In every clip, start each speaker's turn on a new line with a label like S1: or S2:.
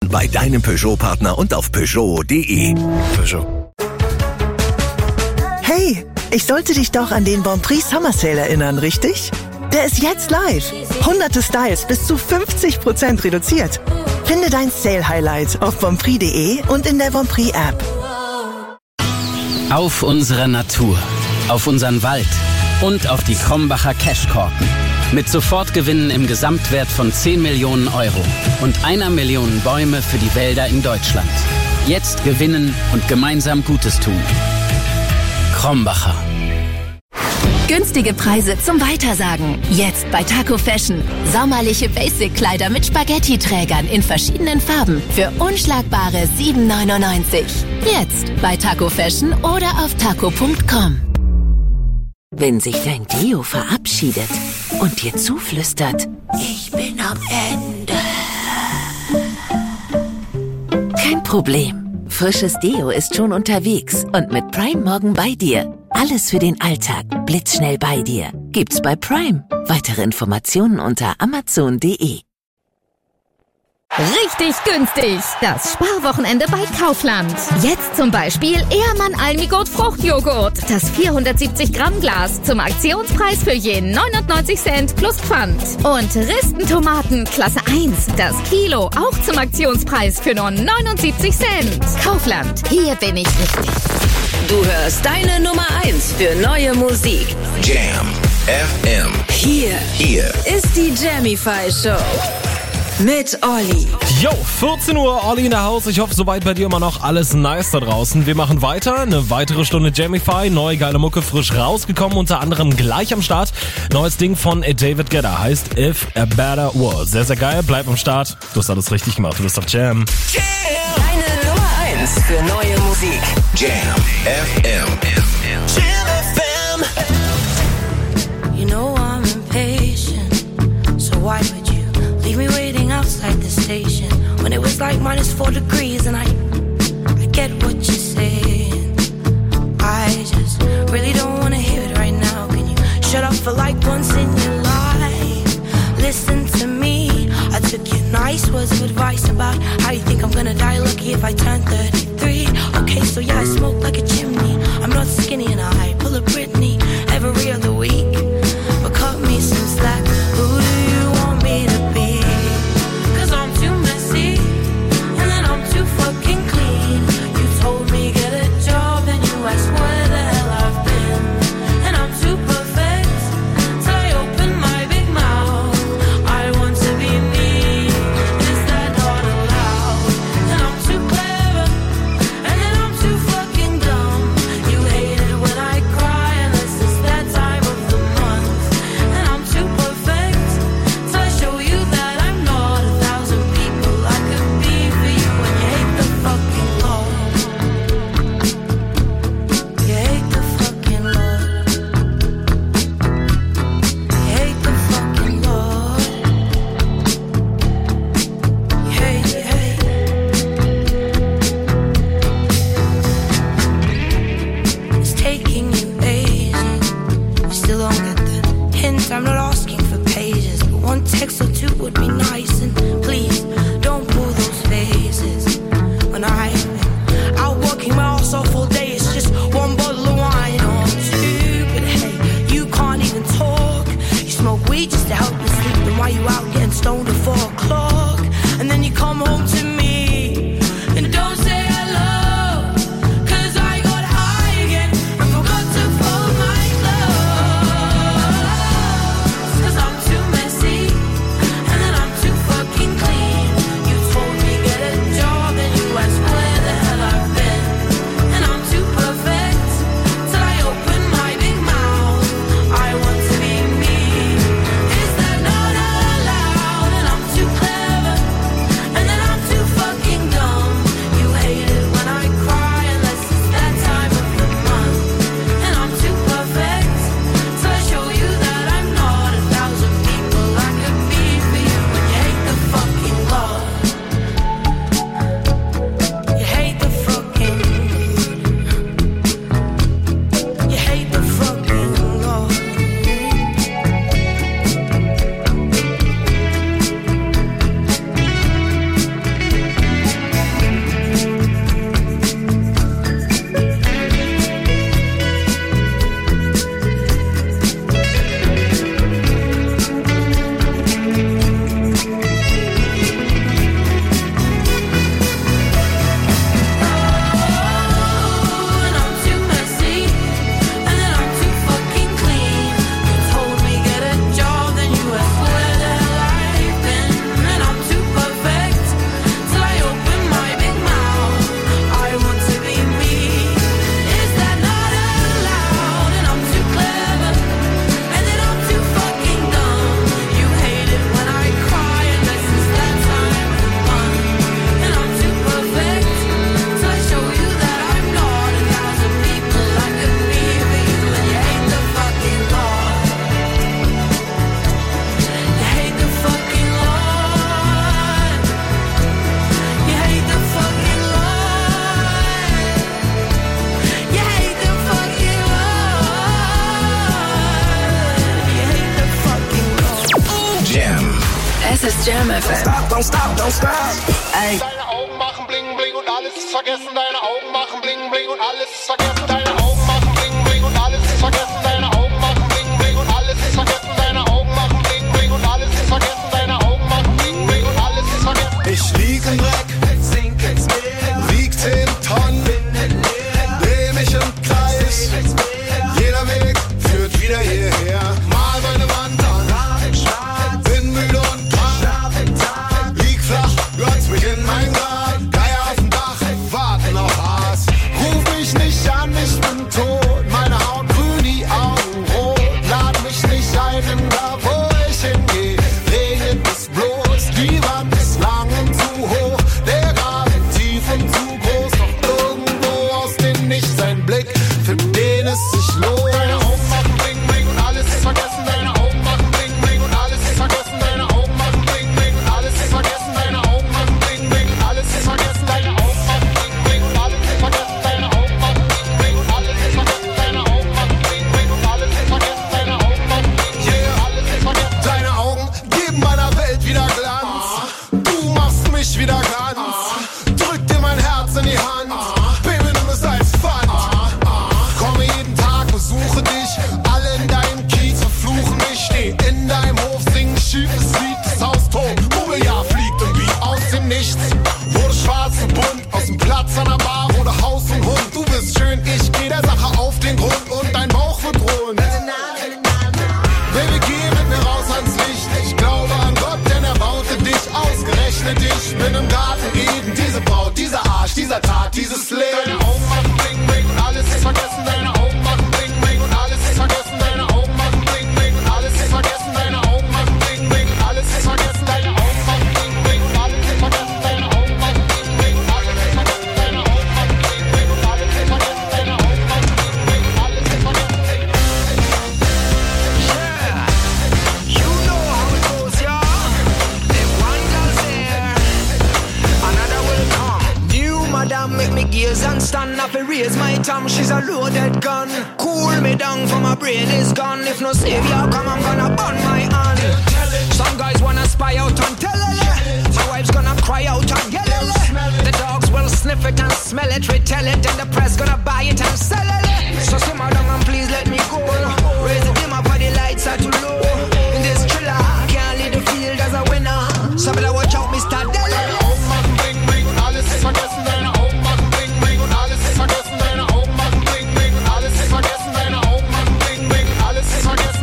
S1: Bei deinem Peugeot-Partner und auf Peugeot.de. Peugeot.
S2: Hey, ich sollte dich doch an den Bonprix Summer Sale erinnern, richtig? Der ist jetzt live. Hunderte Styles bis zu 50% reduziert. Finde dein Sale-Highlight auf bonprix.de und in der Bonprix-App.
S3: Auf unsere Natur, auf unseren Wald und auf die Krombacher Cashkorken. Mit Sofortgewinnen im Gesamtwert von 10 Millionen Euro und 1 Million Bäume für die Wälder in Deutschland. Jetzt gewinnen und gemeinsam Gutes tun. Krombacher.
S4: Günstige Preise zum Weitersagen. Jetzt bei Taco Fashion. Sommerliche Basic-Kleider mit Spaghetti-Trägern in verschiedenen Farben für unschlagbare 7,99. Jetzt bei Taco Fashion oder auf taco.com.
S5: Wenn sich dein Deo verabschiedet und dir zuflüstert, ich bin am Ende. Kein Problem. Frisches Deo ist schon unterwegs und mit Prime morgen bei dir. Alles für den Alltag, blitzschnell bei dir. Gibt's bei Prime. Weitere Informationen unter amazon.de.
S6: Richtig günstig. Das Sparwochenende bei Kaufland. Jetzt zum Beispiel Ehrmann Almigurt Fruchtjoghurt. Das 470 Gramm Glas zum Aktionspreis für je 99 Cent plus Pfand. Und Ristentomaten Klasse 1. Das Kilo auch zum Aktionspreis für nur 79 Cent. Kaufland. Hier bin ich richtig.
S7: Du hörst deine Nummer 1 für neue Musik.
S1: Jam FM.
S7: Hier ist die Jamify Show. Mit Olli.
S8: Jo, 14 Uhr, Olli in der Haus. Ich hoffe, soweit bei dir immer noch alles nice da draußen. Wir machen weiter. Eine weitere Stunde Jamify. Neue geile Mucke, frisch rausgekommen. Unter anderem gleich am Start. Neues Ding von David Guetta. Heißt If a Better World. Sehr, sehr geil. Bleib am Start. Du hast alles richtig gemacht. Du bist auf Jam.
S7: Deine Nummer 1 für neue Musik.
S1: Jam FM.
S7: Jam FM.
S9: You know I'm impatient. So why would you leave me waiting outside the station when it was like -4 degrees? And I get what you're saying. I just really don't wanna hear it right now. Can you shut up for like once in your life? Listen to me. I took your nice words of advice about how you think I'm gonna die lucky if I turn 33. Okay, so yeah, I smoke like a chimney. I'm not skinny and I pull a Britney every other week. But cut me some slack. Who do you want me to be? 'Cause I'm too messy and then I'm too fucking clean. You told me get a job and you asked where the hell I've been. And I'm too perfect till I open my big mouth. I want to be me. Is that not allowed?
S7: FM.
S10: Don't stop.
S7: Ey.
S11: Deine Augen machen bling bling und alles ist vergessen. Deine Augen machen bling bling und alles ist vergessen. Deine Augen machen bling bling und alles ist vergessen. Deine Augen machen bling bling und alles ist vergessen. Deine Augen machen bling bling und alles ist vergessen. Deine Augen machen bling bling und alles ist vergessen.
S10: Ich lieg im Dreck, sink ins Meer, wieg 10 Tonnen, dreh mich im Kreis, jeder Weg führt wieder hierher. Mal meine Wand an, bin müde und krank, lieg flach, glotz mich in mein Grab, Geier auf dem Dach, warten auf Aas. Ruf mich nicht an, ich bin tot, meine Haut grün, die Augen rot, lad mich nicht ein, in da wo ich hingeh, regnet es bloß, die Wand ist lang und zu hoch, der Graben tief und zu groß, doch irgendwo aus dem Nichts ein Blick, für den es sich lohnt.
S11: Deine Augen machen bling bling und alles ist vergessen. Deine Augen machen bling bling und alles ist vergessen. Deine Augen machen bling bling und alles ist vergessen. Deine Augen machen bling bling und alles ist vergessen. Deine Augen machen bling bling und alles ist vergessen. Deine Augen machen bling bling und alles ist vergessen. Deine Augen machen bling bling und alles ist vergessen. Deine Augen machen bling bling und alles ist vergessen.
S10: Deine Augen geben meiner Welt wieder Glanz, du machst mich wieder ganz, drück dir mein Herz in die Hand, Baby, nimm es als Pfand. Komme jeden Tag, besuche dich, alle in deinem Kiez verfluchen mich, steh in deinem Hof, sing ein schiefes Lied, das Haus tot, Mobiliar fliegt im Beat aus dem Nichts, wurde schwarz und bunt, aus dem Platz an der Bar wurde Haus und Hund, du bist schön, ich geh der Sache auf den Grund und dein Bauch wird rund. Baby, geh mit mir raus ans Licht, ich glaube an Gott, denn er baute dich, ausgerechnet dich, bin im Garten Eden, diese Braut, dieser Arsch, dieser Tag, dieses Leben.
S11: Deine Augen machen bling bling und alles ist vergessen. Deine Augen machen bling bling und alles ist vergessen. Deine Augen machen bling bling und alles ist vergessen. Deine Augen machen bling bling und alles ist vergessen. Deine Augen machen bling bling und alles ist vergessen. Deine Augen machen bling bling und alles ist vergessen. Deine Augen machen bling bling und alles ist vergessen. Deine Augen machen bling bling und alles ist vergessen.
S10: You know how it goes, yeah. If one girl's there, another will come. New madam make me gaze and stand up and raise my tongue. She's a loaded gun. Cool me down for my brain is gone. If no savior come, I'm gonna burn my hand. Some guys wanna spy out and tell it. My wife's gonna cry out and yell it. The dogs will sniff it and smell it, retell it, and the press gonna buy it and sell it. So simmer down and please let me go. Raise the dim up for the lights are too low. In this thriller, can't lead the field as a winner. So better watch out, Mr. Deli.
S11: Deine Augen machen bling bling und alles ist vergessen. Deine Augen machen bling bling und alles ist vergessen. Deine Augen machen bling bling und alles ist vergessen. Deine Augen machen bling bling und alles ist vergessen.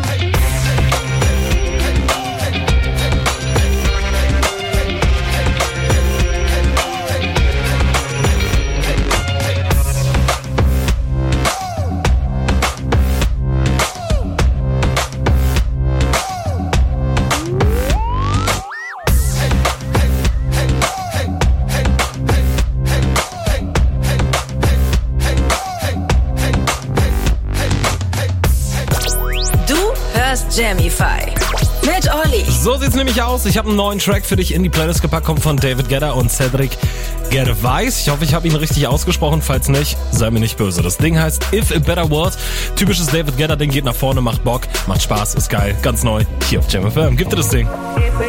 S7: Jamify mit Olli.
S8: So sieht's nämlich aus. Ich habe einen neuen Track für dich in die Playlist gepackt, kommt von David Guetta und Cedric Gervais. Ich hoffe, ich habe ihn richtig ausgesprochen. Falls nicht, sei mir nicht böse. Das Ding heißt If a Better World. Typisches David Guetta, Ding geht nach vorne, macht Bock, macht Spaß, ist geil, ganz neu. Hier auf Jam FM. Gib dir das Ding.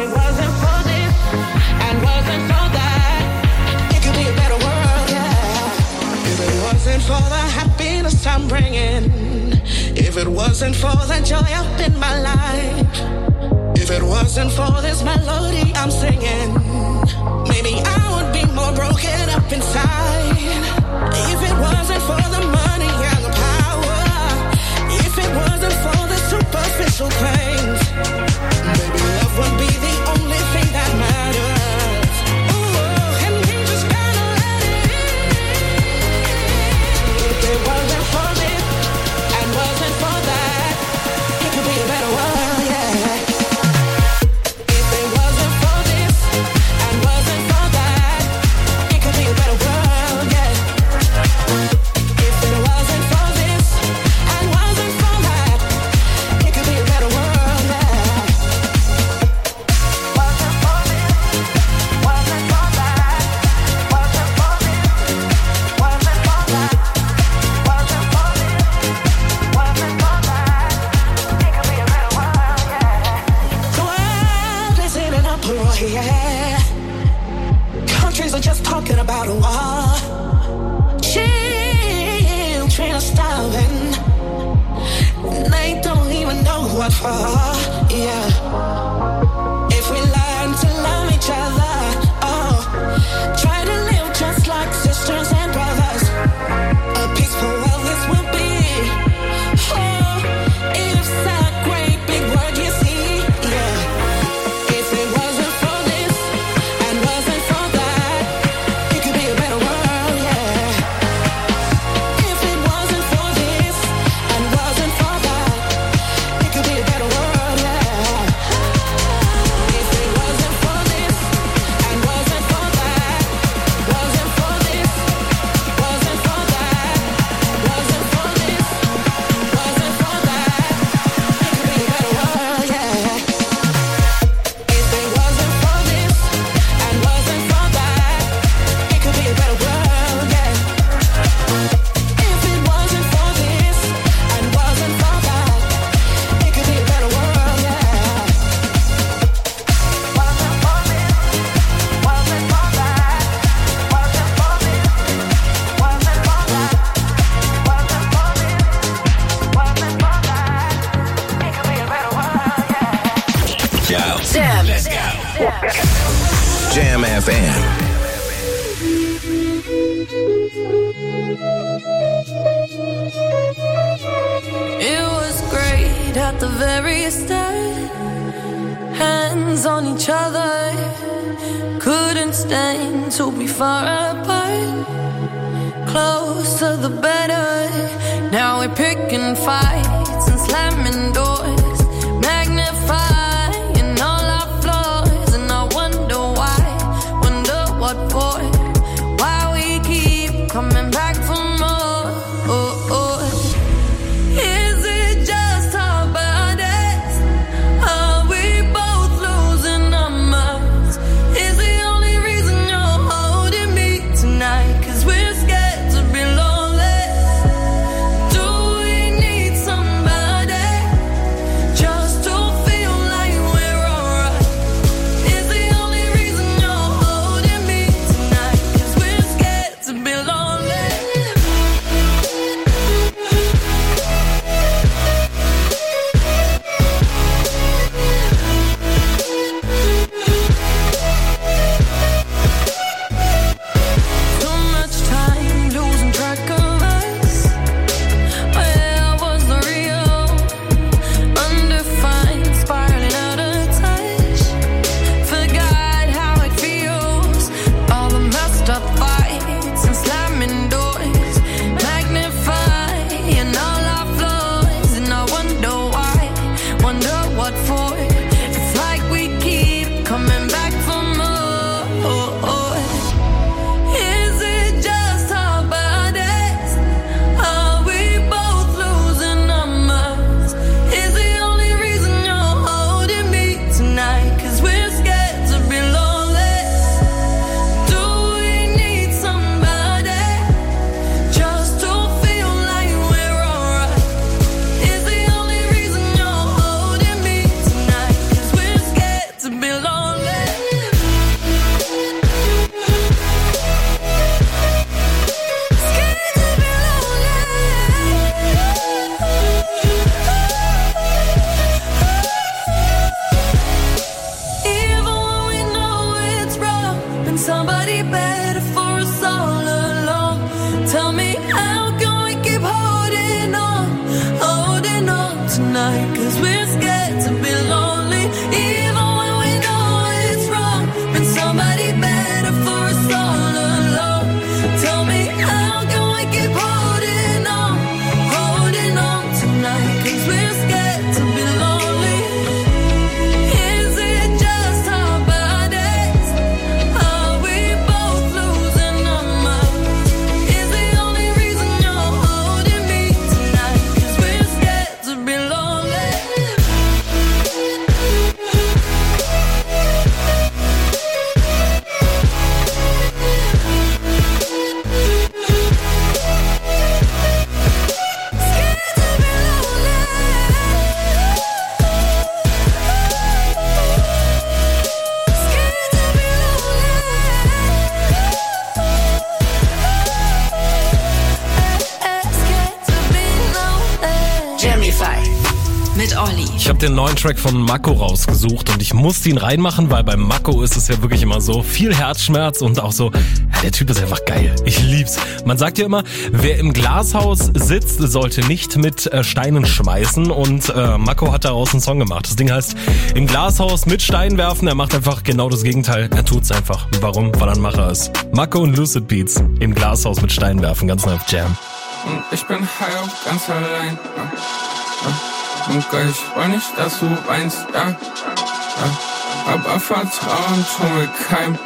S12: If it wasn't for the joy up in my life, if it wasn't for this melody I'm singing, maybe I would be more broken up inside. If it wasn't for the money and the power, if it wasn't for the superficial things, maybe love would be the only thing that matters. Ooh, and we just gotta let it in. If it wasn't for this and wasn't for that, it could be a better world, yeah. If it wasn't for this and wasn't for that, are just talking about a war. Children are starving, and they don't even know what for. Yeah. If we learn to love each other, try to live just like sisters and brothers. A peaceful world this will be. It's a great big word, you see. Yeah. If it wasn't for this and wasn't for that, it could be a better world. Yeah. If it wasn't for this and wasn't for that, it could be a better world. Yeah. If it wasn't for this and wasn't for that, wasn't for this, wasn't for that, wasn't for this, wasn't for that, it could be a better world. Yeah. If it wasn't for this and wasn't for that, it could be a better world. Yeah. If it wasn't for this and wasn't for that, it could be a better world. Yeah. Wasn't for this, wasn't for that, wasn't for this, wasn't for that, wasn't for this, wasn't for that, it could be a better world. Yeah.
S1: Go.
S7: Jam.
S1: Let's go. Jam FM.
S9: It was great at the very start. Hands on each other. Couldn't stand to be far apart. Closer the better. Now we're picking fights and slamming doors. Magnifying all our flaws. And I wonder why. Wonder what for. Why we keep coming back for more. Is it just our bodies? Are we both losing our minds? Is the only reason you're holding me tonight? 'Cause we're scared to be lonely. Do we need somebody just to feel like we're alright? Is the only reason you're holding me tonight? 'Cause we're scared to be lonely. Too much time losing track of us. Where was the real? Undefined, spiraling out of touch. Forgot how it feels. All the messed up fights and slamming doors. Magnifying all our flaws. And I wonder why, wonder what for. It's like we keep coming back for more. Is it just our bodies? Are we both losing our minds? Is the only reason you're holding me tonight? 'Cause we're scared to be lonely. Do we need somebody just to feel like we're alright? Is the only reason you're holding me tonight? 'Cause we're scared to be lonely. Scared to be lonely. Even when we know it's wrong, been somebody better for us all along. Tell me, how can we keep holding on tonight? 'Cause we're scared to be lonely. Even when we know it's wrong, been somebody better for us all along. Tell me, how can we keep holding on tonight? 'Cause we're scared to be lonely. Is it just our bodies? Are we both losing our minds?
S8: Ich habe den neuen Track von Mako rausgesucht und ich musste ihn reinmachen, weil beim Mako ist es ja wirklich immer so viel Herzschmerz und auch so, ja, der Typ ist einfach geil. Ich lieb's. Man sagt ja immer, wer im Glashaus sitzt, sollte nicht mit Steinen schmeißen und Mako hat daraus einen Song gemacht. Das Ding heißt, im Glashaus mit Steinen werfen. Er macht einfach genau das Gegenteil. Er tut's einfach. Warum? Weil er ein Macher ist. Mako und Lucid Beats im Glashaus mit Steinen werfen. Ganz neu auf Jam.
S13: Und ich bin high auf ganz allein. Und ich will nicht, dass du weinst, ja. Aber Vertrauen tun wir keinem.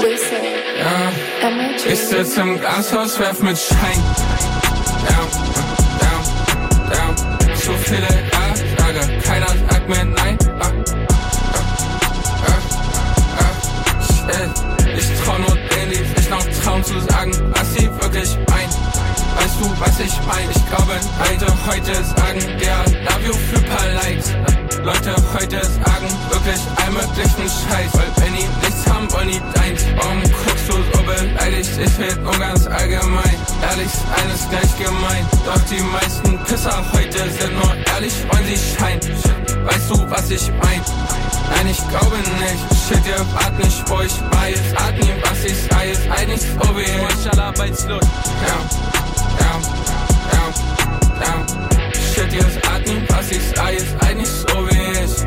S13: Ja. Ich sitz im Glashaus, werf mit Schein. Zu viele Ja-Sage, keiner sagt mir nein. Ich trau nur denen, die sich noch trauen zu sagen, was sie wirklich meinen. Weißt du, was ich mein? Ich glaube, heute sagen, ja, love you für paar Likes. Leute heute sagen wirklich allmöglichen Scheiß. Weil wenn die nichts haben, wollen die deins. Warum guckst du so beleidigt? Ich red nur ganz allgemein. Ehrlich, eines gleich gemein. Doch die meisten Pisser heute sind nur ehrlich, wollen sie scheinen. Weißt du, was ich mein? Nein, ich glaube nicht. Shit, ihr wart nicht, wo ich war. Jetzt atmen, was ich sei, ist eigentlich so wie ich. Arbeitslos. Shit, ihr atmen, was ich sei, ist eigentlich so wie ich.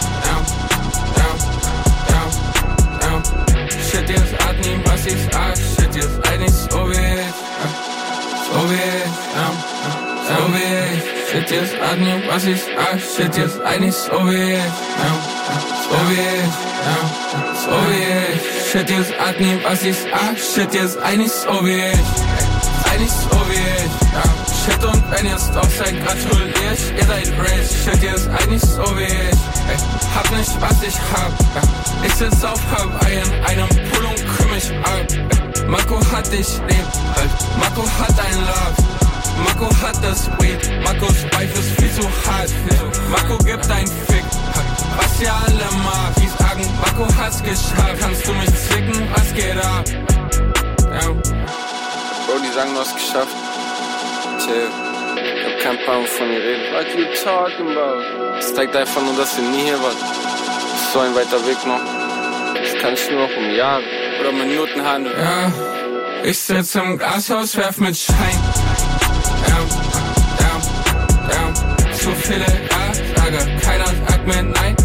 S13: Shit, ihr atmen, was ich sag. Shit, ihr eigentlich so wie ich. So wie ich. So wie ich. Shit, ihr atmen, was ich sag. Shit, ihr eigentlich so wie ich. So wie ich. So wie ich. Shit, ihr atmen, was ich sag. Shit, ihr eigentlich so wie ich. Eigentlich so wie ich, ja. Shit, und wenn ihr es doch seid, gratulier ich. Ihr seid rich, shit, ihr ist eigentlich so wie ich. Ey, hab nicht, was ich hab, ja. Ich sitz auf Hawaii in einem Pool und kümm mich ab. Ey, Mako hat dich lieb, Mako hat ein Love. Mako hat das Weed, Makos Wife ist viel zu hart. Mako gibt ein Fick, was ihr alle mag. Die sagen, Mako hat's geschafft. Kannst du mich zicken, was geht ab? Ja. Bro, die sagen, du hast geschafft. Chill. Ich hab keinen Plan, wovon ihr redet. What you talking about? Das zeigt einfach nur, dass ihr nie hier wart. Das ist so ein weiter Weg noch. Das kann ich nur noch um Jahre oder Minuten handeln. Ja, ich sitz im Glashaus, werf mit Schein. Zu viele Ja-Sage, keiner sagt mir nein.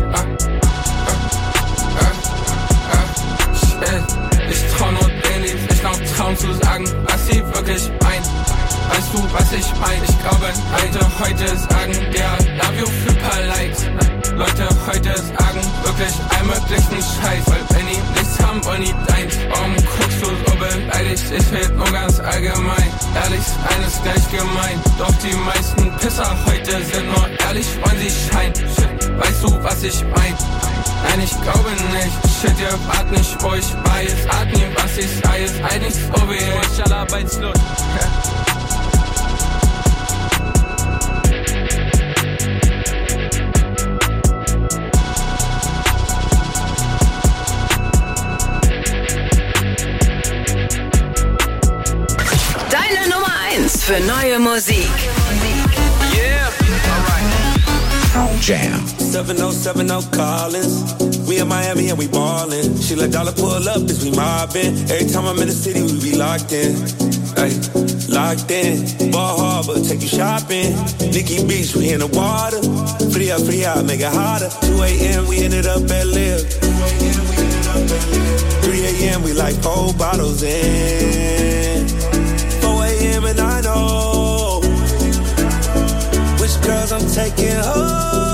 S13: Ich trau nur denen, die sich noch trauen zu sagen, was sie wirklich meinen. Weißt du, was ich mein? Ich glaube, heute sagen, ja, love you für paar Likes. Leute heute sagen wirklich allmöglichen Scheiß. Weil wenn die nichts haben, wollen die deins. Warum guckst du so beleidigt? Ich red nur ganz allgemein. Ehrlich, eines gleich gemein. Doch die meisten Pisser heute sind nur ehrlich, wollen sie scheinen. Weißt du, was ich mein? Nein, ich glaube nicht. Shit, ihr wart nicht, wo ich war. Jetzt atmen, was ich sei, ist eigentlich so wie ich. Arbeitslos.
S7: Deine Nummer 1 für neue Musik.
S12: Yeah, alright.
S14: Jam. 7070 Collins. We in Miami and we ballin'. She let dollar pull up as we mobbin'. Every time I'm in the city, we be locked in. Ay, locked in. Ball Harbor, take you shopping. Nikki Beach, we in the water. Free up, make it hotter. 2 a.m., we ended up at Live. 3 a.m., we like 4 bottles in. 4 a.m. and I know which girls I'm taking home.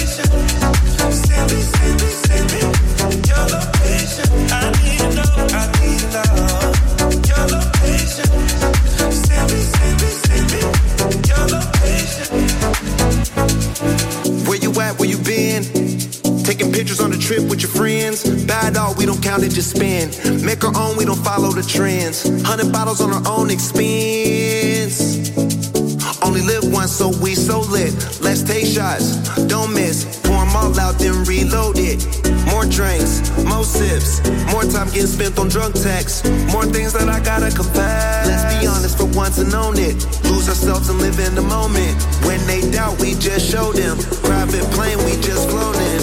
S14: I
S15: trip with your friends. Bad dog, we don't count it, just spend. Make our own, we don't follow the trends. 100 bottles on our own expense. Only live once, so we so lit. Let's take shots, don't miss. Pour them all out, then reload it. More drinks, more sips. More time getting spent on drunk texts. More things that I gotta confess. Let's be honest for once and own it. Lose ourselves and live in the moment. When they doubt, we just show them. Private plane, we just flown in.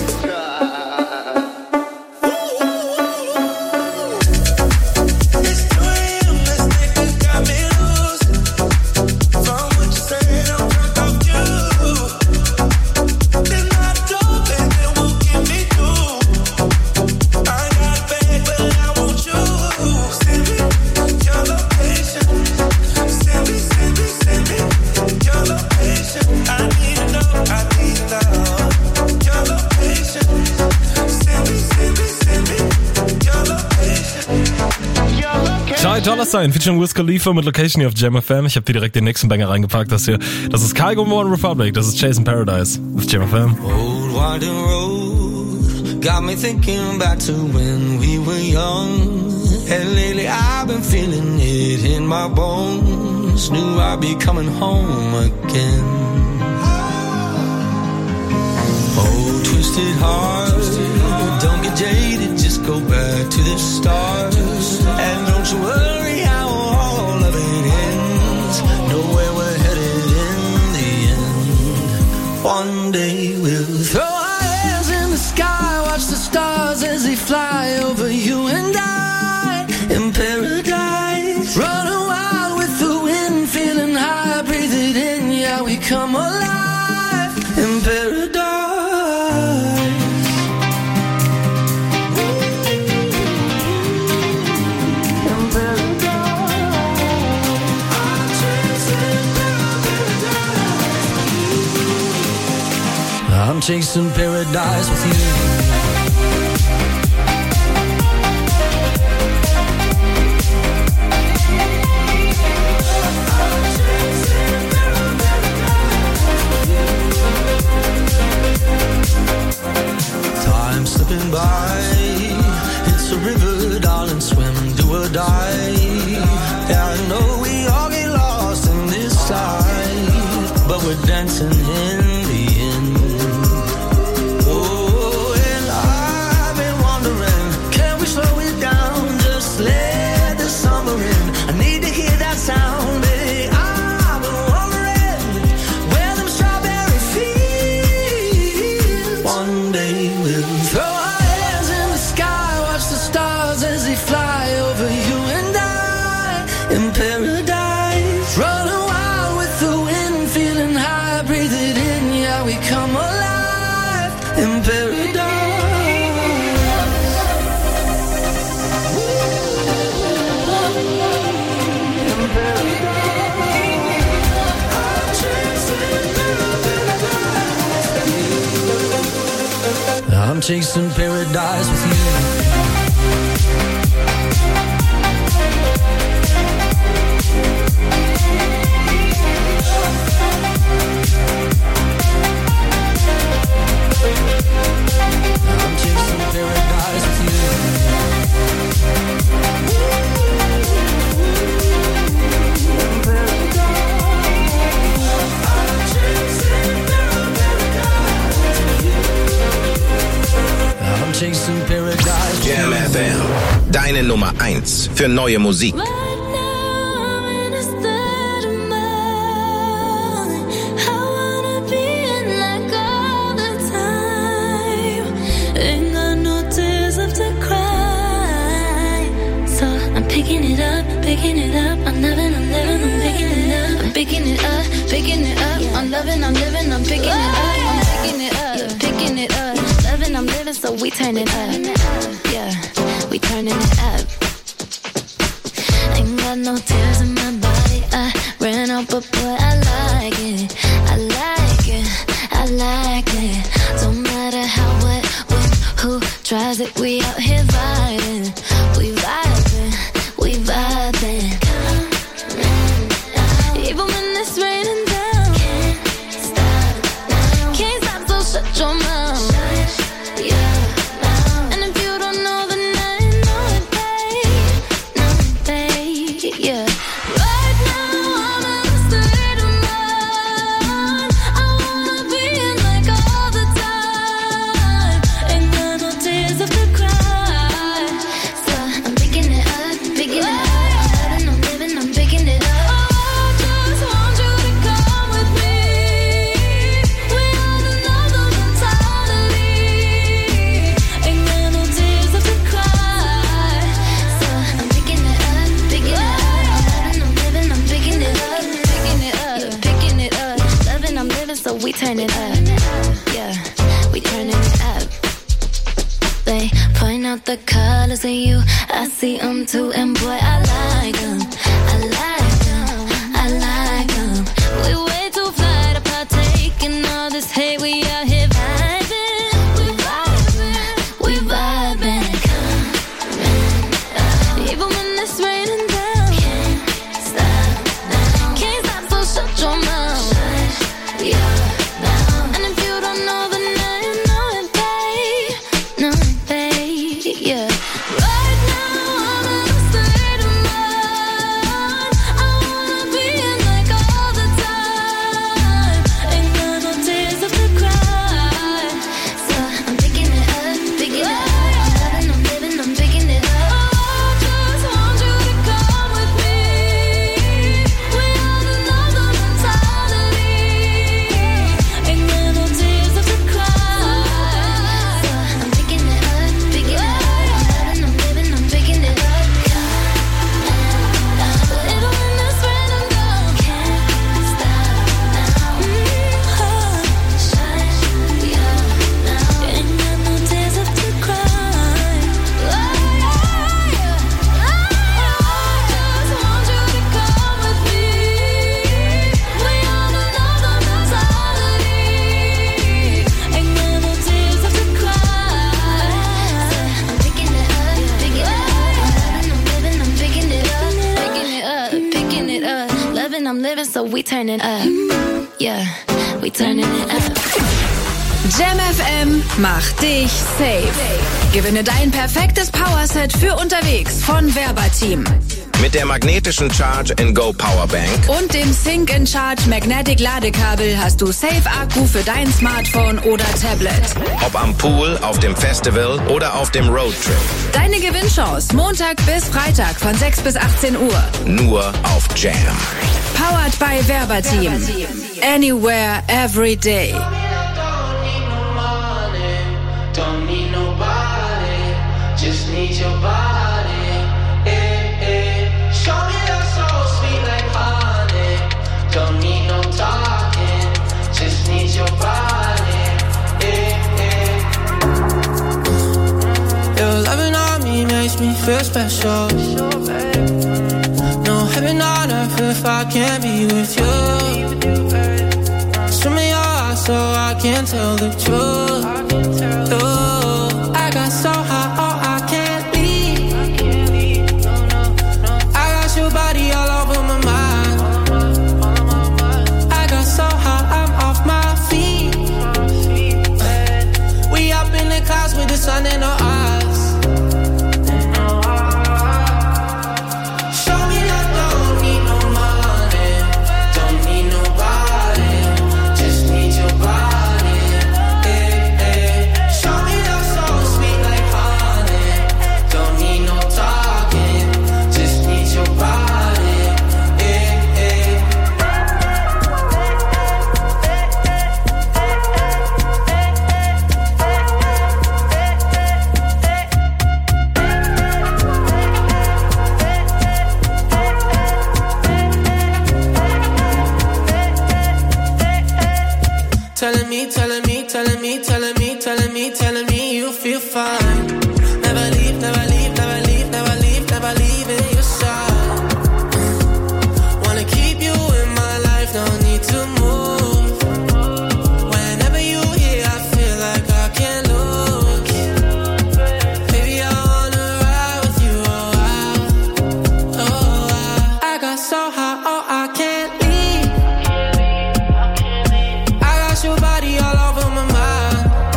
S8: Sein, featuring Wiz Khalifa mit Location hier auf Jam FM. Ich habe dir direkt den nächsten Banger reingepackt. Das ist Kygo and One Republic. Das ist Chasing Paradise auf Jam FM.
S16: Old winding road got me thinking back to when we were young. And lately I've been feeling it in my bones. Knew I'd be coming home again. Oh, twisted heart, don't get jaded, just go back to the start. And don't you worry how all of it ends. Know where we're headed in the end. One day we'll throw our hands in the sky, watch the stars as they fly over you and I. In paradise, running wild with the wind, feeling high, breathe it in, yeah, we come alive. In paradise. I'm chasing paradise with you. Time slipping by, it's a river, darling, swim, do or die. Yeah, I know we all get lost in this life, but we're dancing in the end. Let the summer in. I need to hear that sound, baby. I've been wondering where them strawberry fields. One day we'll throw our hands in the sky, watch the stars as they fly over you and I. In paradise, running wild with the wind, feeling high, breathe it in, yeah, we come alive. In paradise. I'm chasing paradise with you. I'm chasing paradise with you. I'm chasing paradise.
S17: Jam FM, deine Nummer 1 für neue Musik.
S9: Picking it up, I'm loving, I'm living, I'm picking it up. I'm picking it up, picking it up. I'm loving, I'm living, I'm picking it up. I'm picking it up, picking it up. Loving, I'm living, so we turn it up. Yeah, we turning it up. Ain't got no tears in my body. I ran out, but boy, I like it. I like it, I like it. Don't matter how, what, when, who tries it. We out here vibing, we vibing. We vibing. Even when it's raining down, can't stop, so shut your mouth.
S18: the colors of you. I see them too, and boy, I like them. I like them. I like them. We way too fly to partake in all this hate. We out here vibing. We vibing. We vibing. Even when it's raining down. Can't stop now. Can't stop, so shut your mouth. Shut your mouth. And if you don't know, then now you know it, babe. No, babe, yeah. Right now I'm in a state of mind. I wanna be in like all the time. Ain't got no tears left to cry. So I'm picking it up, picking it up. I'm living, I'm picking it up. I just want you to come with me. We have another mentality. Ain't got no tears left to cry. So I'm picking it up, picking it up. I'm living, I'm picking it up. Little in this random girl. Can't stop now. Shut your mouth. Ain't got no tears left to cry. I just want you to come with me. We on another mentality. Ain't got no tears left to cry. I'm picking it up, picking it up. I'm living, I'm picking it up, picking it up, picking it up. Loving, I'm living, so we turn it up. Yeah, we turning it up.
S7: Jam FM macht dich safe. Gewinne dein perfektes Powerset für unterwegs von Verbateam.
S17: Mit der magnetischen Charge-and-Go Powerbank
S7: Und dem Sync-in-Charge Magnetic Ladekabel hast du Safe-Akku für dein Smartphone oder Tablet.
S17: ob am Pool, auf dem Festival oder auf dem Roadtrip.
S7: Deine Gewinnchance Montag bis Freitag von 6 bis 18 Uhr.
S17: Nur auf Jam.
S7: Powered by Verbateam. Anywhere, every day.
S19: Don't need nobody, just need your body. Show me that soul sweet like honey. Don't need no talking, just need your body. Your loving on me makes me feel special. No heaven on earth if I can't be with you. Show me your eyes so I can tell the truth. I got so high, oh, I can't leave. I got your body all over my mind. I got so high, I'm off my feet. We up in the clouds with the sun in our eyes. Show me that don't need no money, don't need nobody, just need your body. Show me that soul sweet like honey. Don't need no talking, just need your body. Telling me, telling me, telling me, telling me, telling me, telling me you feel fine. Never leave, never leave, never leave, never leave, never leave in your side. Wanna keep you in my life, don't need to move. Whenever you here, I feel like I can't lose. Baby, I wanna ride with you, I got so high, oh, I can't leave. I got your body all over my mind.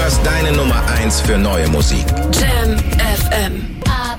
S17: hörst deine Nummer 1 für neue Musik.
S7: Jam FM.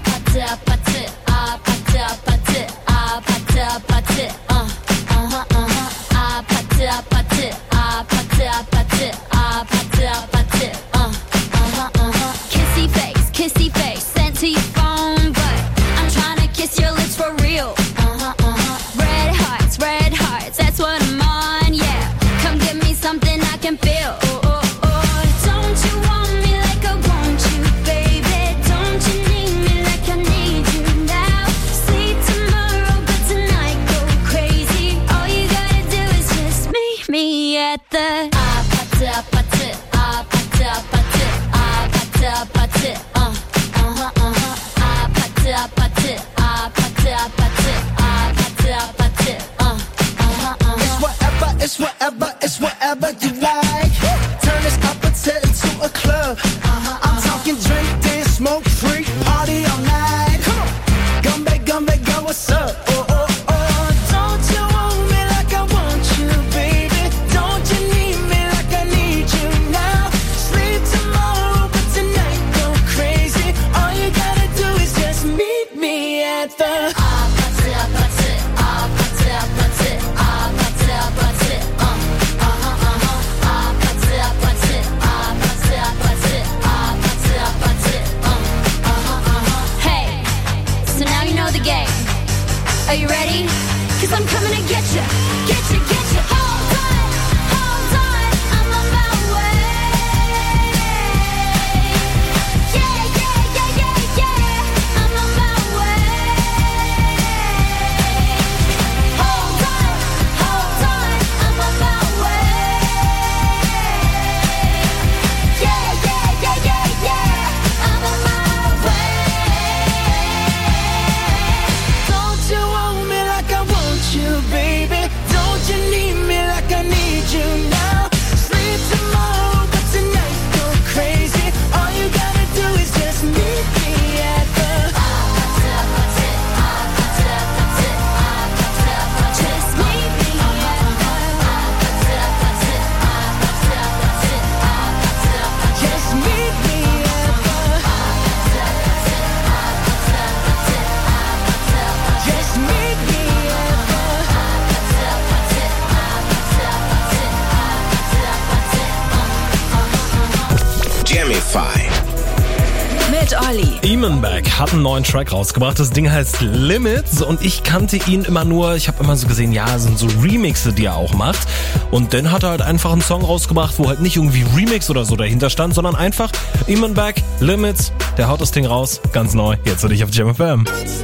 S18: Kissy face, sent to your phone, but I'm trying to kiss your lips for real. Red hearts, that's what I'm on, yeah. Come give me something I can feel. Don't you want me like I want you, baby? Don't you need me like I need you now? Sleep tomorrow, but tonight go crazy. All you gotta do is just meet me at the
S20: It's whatever you like. Turn this appetite into a club. I'm talking drink, dance, smoke, freak, party all night. Come on, come back, girl, what's up? Don't you want me like I want you, baby? Don't you need me like I need you now? Sleep tomorrow, but tonight go crazy. All you gotta do is just meet me at the
S18: Are you ready? 'Cause I'm coming to get you. Hold on, I'm on my way. Yeah, I'm on my way. Hold on, I'm on my way. Yeah, I'm on my way.
S20: Don't you want me like I want you, baby? Don't you need me like I need you now? Sleep tomorrow, but tonight go crazy. All you gotta do is just meet me at the
S18: Just meet me
S20: Just meet me at the Just meet me at
S17: Jamify.
S7: Mit Olli.
S8: Eamon-Beck hat einen neuen Track rausgebracht. Das Ding heißt Limits und ich kannte ihn immer nur, ich habe immer so gesehen, ja, sind so Remixe, die er auch macht. Und dann hat er halt einfach einen Song rausgebracht, wo halt nicht irgendwie Remix oder so dahinter stand, sondern einfach Eamon-Beck, Limits. Der haut das Ding raus, ganz neu. Jetzt für dich auf Jam FM.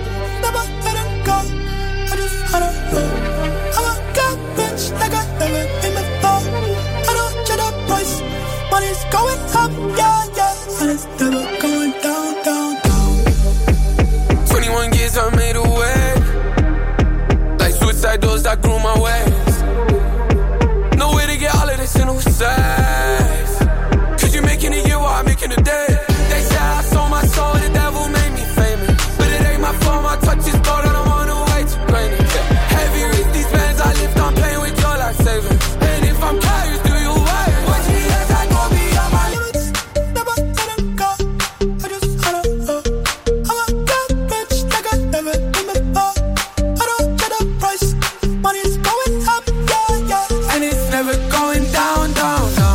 S20: Money's going up, yeah, and it's never going down, down, down.
S13: 21 years I made a way. Like suicide doors, I grew my ways. No way to get all of this in who says. 'Cause you're making a year while I'm making a day. They say I sold my soul, the devil made me famous. But it ain't my fault, my touch is gold and I'm on the way to greatness. Heavy with these bands I lift, I'm playing with your life savings. And if I'm curious, do you wait? What she has, I go beyond my limits.
S20: Never let them go. I just wanna I'ma get rich like I never been before. I don't get a price. Money's going up, yeah.
S13: And it's never going down, down, down.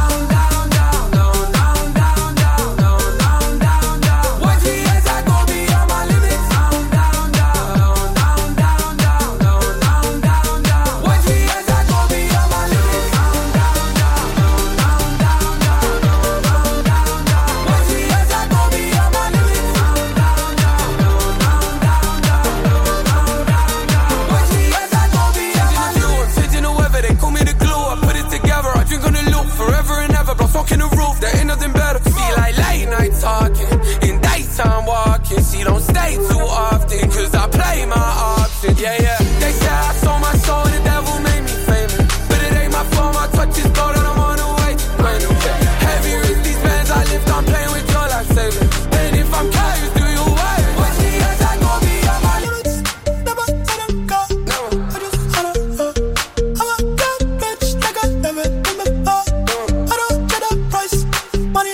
S13: Fucking the roof, there ain't nothing better. See like late night talking, in daytime walking. See, don't stay too often, 'cause I play my options. Yeah. They say I sold my soul, the devil made me famous. But it ain't my fault, my touch is gold and I'm on the way to greatness. Heavy with these bands I lift, I'm playing with your life savings. And if I'm curious, do you wait? What she has, I go beyond my limits.
S20: Never let them go. I just wanna I'ma get rich like I never been before. I don't get a price. Money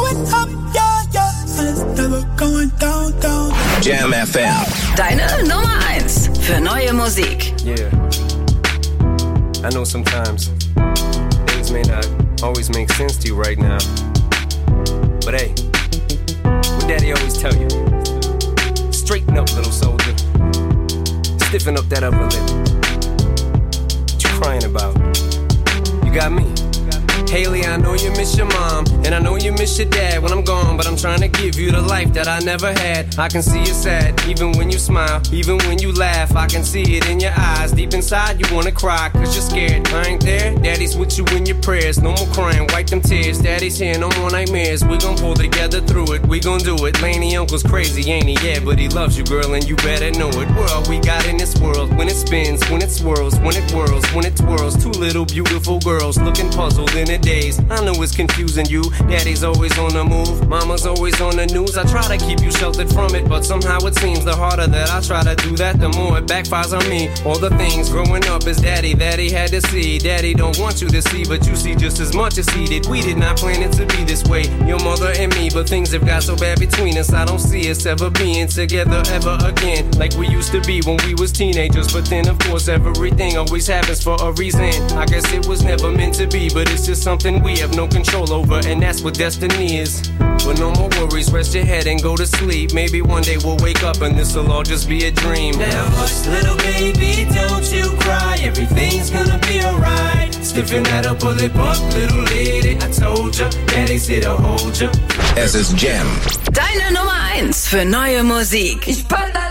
S20: going up, yeah, yeah. And it's never going down, down.
S17: Jam FM.
S7: Deine Nummer 1 für neue Musik.
S21: Yeah. I know sometimes things may not always make sense to you right now. But hey, what daddy always tell you? Straighten up, little soldier. Stiffen up that upper lip. What you crying about? You got me. Haley, I know you miss your mom, and I know you miss your dad when I'm gone, but I'm trying to give you the life that I never had. I can see you sad, even when you smile, even when you laugh, I can see it in your eyes. Deep inside you wanna cry, cause you're scared. I ain't there, daddy's with you in your prayers. No more crying, wipe them tears. Daddy's here, no more nightmares. We gon' pull together through it, we gon' do it. Laney uncle's crazy, ain't he? Yeah, but he loves you, girl, and you better know it. What all we got in this world, when it spins, when it swirls, when it whirls, when it twirls. Two little beautiful girls looking puzzled in a daze. I know it's confusing you. Daddy's always on the move, mama's always on the news. I try to keep you sheltered from it, but somehow it seems the harder that I try to do that, the more it backfires on me. All the things growing up as daddy that he had to see. Daddy don't want you to see, but you see just as much as he did. We did not plan it to be this way, your mother and me, but things have got so bad between us. I don't see us ever being together ever again, like we used to be when we was teenagers. But then of course everything always happens for a reason. I guess it was never meant to be, but it's just something we have no control over, and that's what destiny is. But no more worries, rest your head and go to sleep. Maybe one day we'll wake up and this'll all just be a dream. Now hush, little baby, don't you cry. Everything's gonna be alright. Stiffen that upper lip up, little lady. I told ya, daddy's here to hold ya.
S17: Es ist Jam.
S7: Deine Nummer 1 für neue Musik.
S18: Ich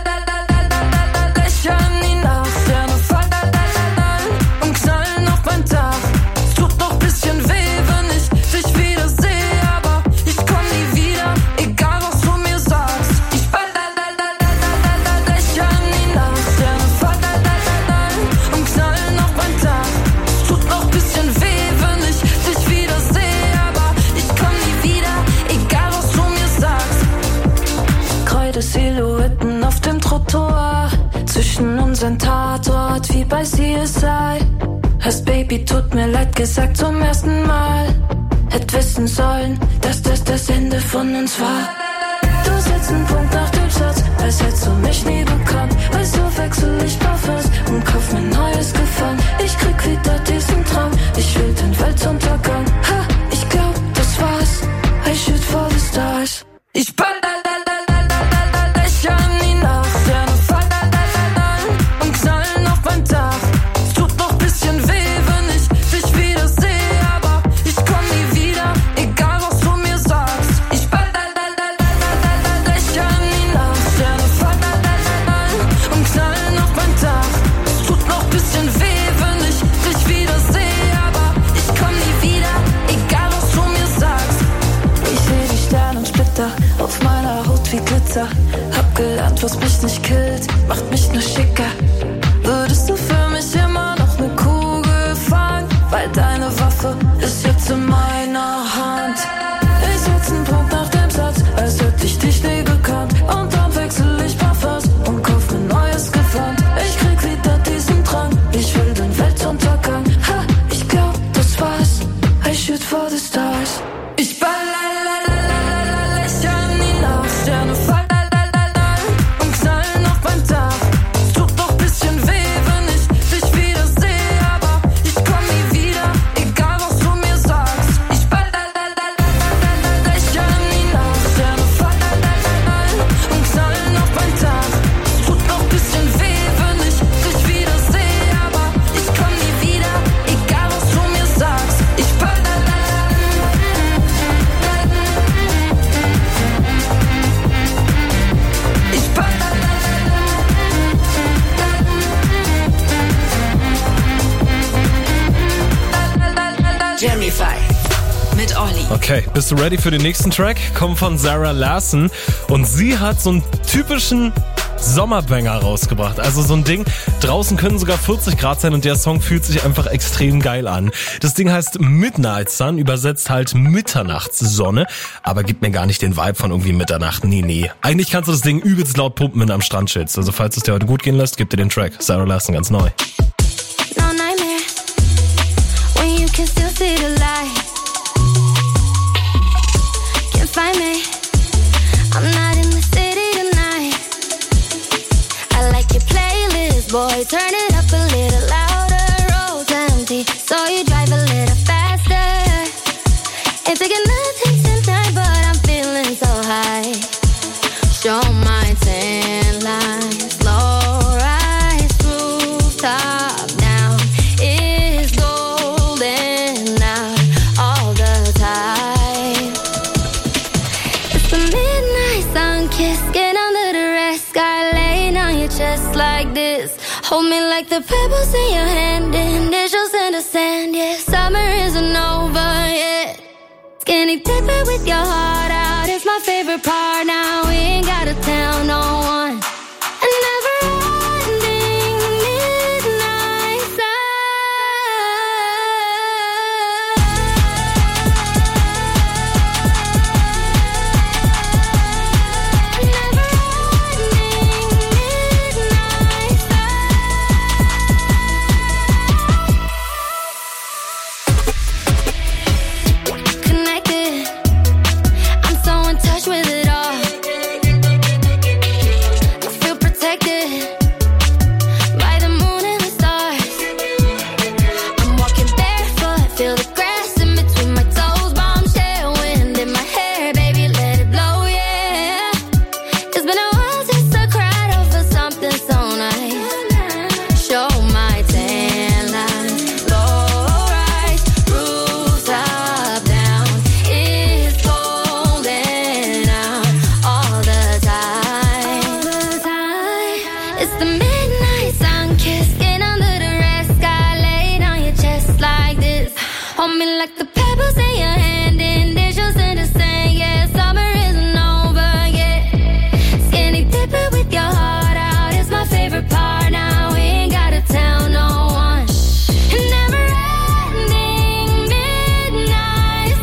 S18: lächeln die Nacht, Sterne fallen und knallen auf mein Dach. Es tut noch bisschen weh, wenn ich dich wieder sehe, aber ich komm nie wieder, egal was du mir sagst. Ich lächeln die Nacht, Sterne fallen und knallen auf mein Dach. Es tut noch bisschen weh, wenn ich dich wieder sehe, aber ich komm nie wieder, egal was du mir sagst. Kreide Silhouetten auf dem Trottoir, zwischen unseren Tatort wie bei CSI. Hast Baby, tut mir leid gesagt zum ersten Mal. Hätt wissen sollen, dass das Ende von uns war. Du setzt einen Punkt nach dem Satz, als hättest du mich nie bekannt. Also wechsel ich Parfums und kauf mir neues Gefallen. Ich krieg wieder diesen Traum, ich will den Weltuntergang. Ha, ich glaub, das war's. I shoot for the stars. Ich lächeln die Nacht, Sterne fallen und knallen auf mein Dach. Es tut noch bisschen weh, wenn ich dich wieder sehe, aber ich komm nie wieder, egal was du mir sagst. Ich lächeln die Nacht, Sterne fallen und knallen auf mein Dach. Es tut noch bisschen weh, wenn ich dich wieder sehe, aber ich komm nie wieder, egal was du mir sagst. Ich seh die Sternensplitter auf meiner Haut wie Glitzer. Hab gelernt, was mich nicht killt, macht mich nur schicker. Würdest du für mich immer noch ne Kugel fangen? Weil deine Waffe ist jetzt in meiner Hand. Ich setz einen Punkt nach dem Satz, als hätte ich dich nie gekannt. Und dann wechsel ich Parfums und kauf mir neues Gewand. Ich krieg wieder diesen Drang, ich will den Weltuntergang. Ha, ich glaub, das war's. I shoot for the stars. Ich lächeln die Nacht, Sterne fallen und knallen auf mein Dach. Es tut noch bisschen weh, wenn ich dich wieder sehe, aber ich komm nie wieder, egal was du mir sagst. Ich lächeln die Nacht, Sterne fallen und knallen auf mein Dach. Es tut noch bisschen weh, wenn ich dich wieder sehe, aber ich komm nie wieder, egal was du mir sagst. Ich
S7: Jamify mit Olli.
S8: Okay, bist du ready für den nächsten Track? Kommt von Zara Larsson und sie hat so einen typischen Sommerbanger rausgebracht. Also so ein Ding, draußen können sogar 40 Grad sein und der Song fühlt sich einfach extrem geil an. Das Ding heißt Midnight Sun, übersetzt halt Mitternachtssonne, aber gibt mir gar nicht den Vibe von irgendwie Mitternacht. Nee. Eigentlich kannst du das Ding übelst laut pumpen, wenn du am Strand chillst. Also falls es dir heute gut gehen lässt, gib dir den Track. Zara Larsson, ganz neu.
S18: No nightmare when you can still see the light. Can boy, turn it up a little louder. Road's empty, so you drive a little faster. Ain't taking nothing tonight, but I'm feeling so high. Show my tan lines, low rise, rooftop now is golden out all the time. It's the midnight sun kiss, get under the red sky, laying on your chest like this. Hold me like the pebbles in your hand, initials in the sand. Yeah, summer isn't over yet. Skinny dipping with your heart out, it's my favorite part. Now we ain't gotta tell no one. A never-ending midnight connected. I'm so in touch with it all. I feel protected by the moon and the stars. I'm walking barefoot, feel the grass in between my toes. Bombshell wind in my hair, baby, let it blow, yeah. It's been a while since I cried over something so nice. Show my tan lines, low rise, rooftop down. It's golden out all the time. It's the midnight sun kiss, get under the red sky, laid on your chest like this. Hold me like the pebbles in your hand, initials in the sand. Yeah, summer isn't over yet. Skinny dipping with your heart out, it's my favorite part. Now we ain't gotta tell no one. A never-ending midnight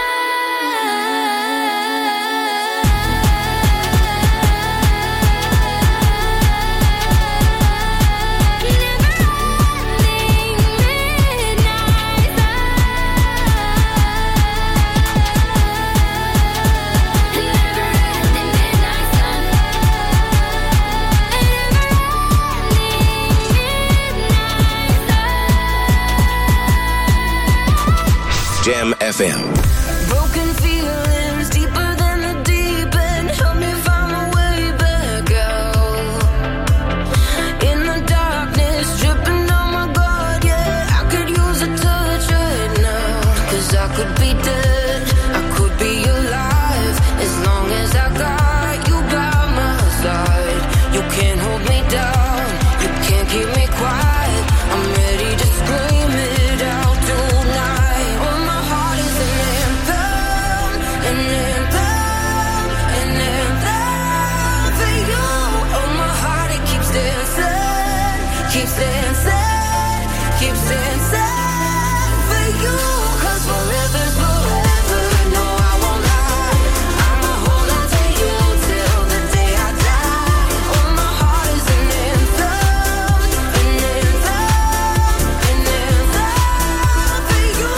S17: Jam FM.
S18: broken feelings deeper than the deep end. Help me find my way back out. In the darkness, dripping on my guard, yeah. I could use a touch right now. 'Cause I could be dead, I could be alive. As long as I got you by my side. You can't hold me down, you can't keep me quiet. I'm ready to scream it out tonight. Oh, my heart is an anthem, an anthem, an anthem for you. Oh, my heart, it keeps dancing, keeps dancing, keeps dancing for you. 'Cause forever's forever, no, I won't lie. I'ma hold on to you till the day I die. Oh, my heart is an anthem, an anthem, an anthem for you.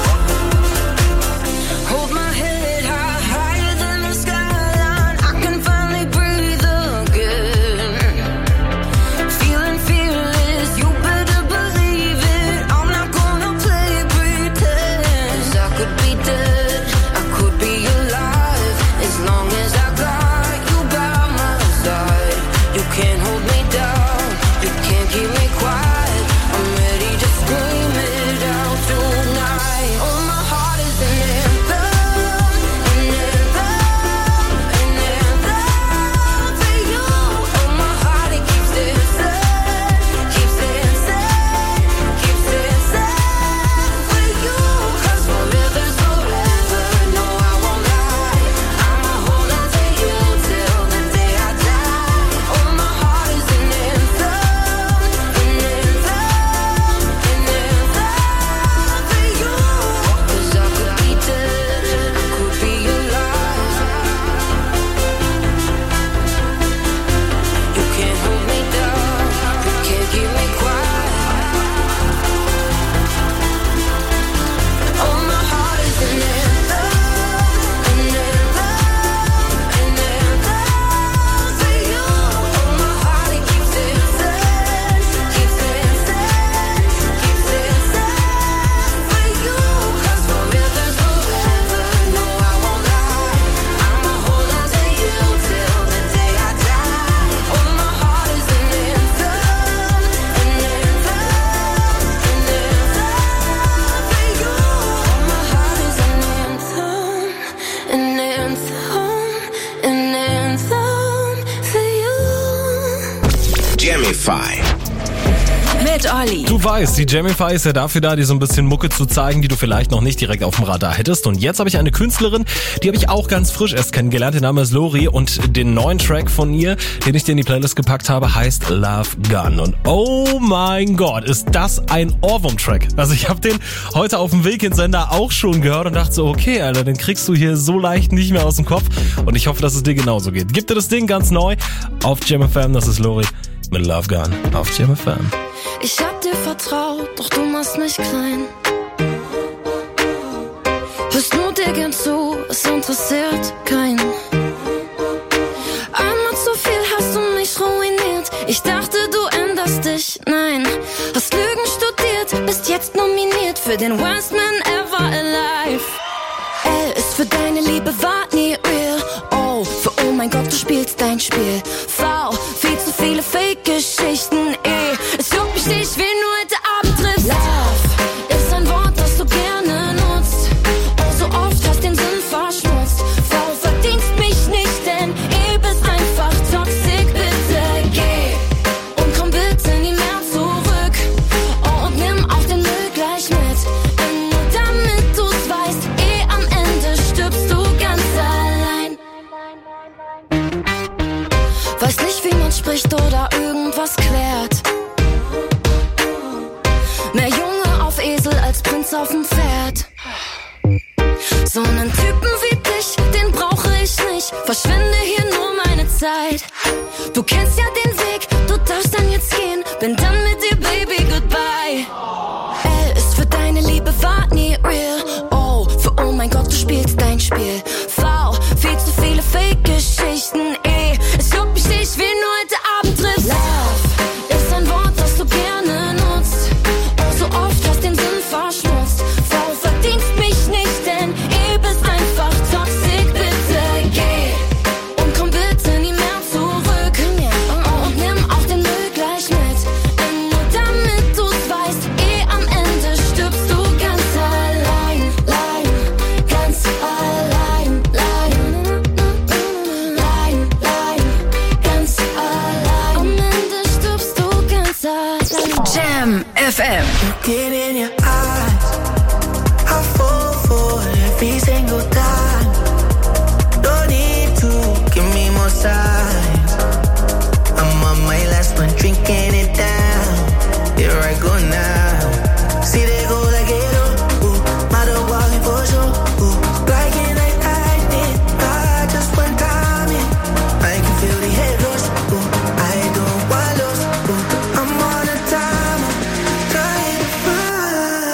S18: Hold my head high, higher than the skyline. I can finally breathe again. Feeling fearless, you better believe it. I'm not gonna play pretend. 'Cause I could be dead, I could be alive. As long as I got you by my side. You can't hold me down, you can't keep me quiet. I'm ready to scream it out tonight. Oh, my heart is an anthem, an anthem, an anthem for you. Oh, my heart, it keeps dancing, keeps dancing, keeps dancing for you. 'Cause forever's forever, no, I won't lie. I'ma hold on to you till the day I die. Oh, my heart is an
S17: Jamify.
S7: Mit Olli.
S8: Du weißt, die Jamify ist ja dafür da, dir so ein bisschen Mucke zu zeigen, die du vielleicht noch nicht direkt auf dem Radar hättest. Und jetzt habe ich eine Künstlerin, die habe ich auch ganz frisch erst kennengelernt. Der Name ist Lori und den neuen Track von ihr, den ich dir in die Playlist gepackt habe, heißt Love Gun. Und oh mein Gott, ist das ein Ohrwurm-Track. Also ich habe den heute auf dem Weg ins Sender auch schon gehört und dachte so, okay, Alter, den kriegst du hier so leicht nicht mehr aus dem Kopf. Und ich hoffe, dass es dir genauso geht. Gib dir das Ding ganz neu auf Jam FM, das ist Lori mit Love Gun auf Jam FM.
S18: Ich hab dir vertraut, doch du machst mich klein. Hörst nur dir gern zu, es interessiert keinen. Einmal zu viel hast du mich ruiniert. Ich dachte, du änderst dich, nein. Hast Lügen studiert, bist jetzt nominiert für den Worst Man Ever Alive. L ist für deine Liebe, war nie real. O für oh mein Gott, du spielst dein Spiel. V, viel zu viele Fake-Geschichten. E, es juckt mich nicht, wen du heute Abend triffst. Love ist ein Wort, das du gerne nutzt. Oh, so oft hast den Sinn verschmutzt. V, verdienst mich nicht, denn E bist einfach toxic. Bitte geh und komm bitte nie mehr zurück. Oh, und nimm auch den Müll gleich mit. Nur damit du's weißt, E am Ende stirbst du ganz allein. Weiß nicht, wie man spricht oder irgendwas klärt. Mehr Junge auf Esel als Prinz auf dem Pferd. So einen Typen wie dich, den brauche ich nicht. Verschwinde hier nur meine Zeit. Du kennst ja den Weg, du darfst dann jetzt gehen. Bin dann mit dir, Baby, goodbye. L ist für deine Liebe, war nie real. O für oh mein Gott, du spielst dein Spiel. V, viel zu viele Fake-Geschichten. E, es juckt mich nicht, wen du heute Abend triffst. Love ist ein Wort, das du gerne nutzt. Oh, so oft hast den Sinn verschmutzt. V, verdienst mich nicht, denn E bist einfach toxic. Bitte geh und komm bitte nie mehr zurück. Oh, und nimm auch den Müll gleich mit. Nur damit du's weißt, E am Ende stirbst du ganz allein. Ganz allein. Ganz allein. Am Ende stirbst du ganz allein.
S7: Jam FM.
S20: Get in your eyes. I fall for every single time. Don't need to give me more signs. I'm on my last one, drinking it down. Here I go now. See they go like it, ooh, mother walking for sure. Ooh, like it like I did. I just one time in. I can feel the head rush. Ooh, I don't want lost. Ooh, I'm on a time. Trying to find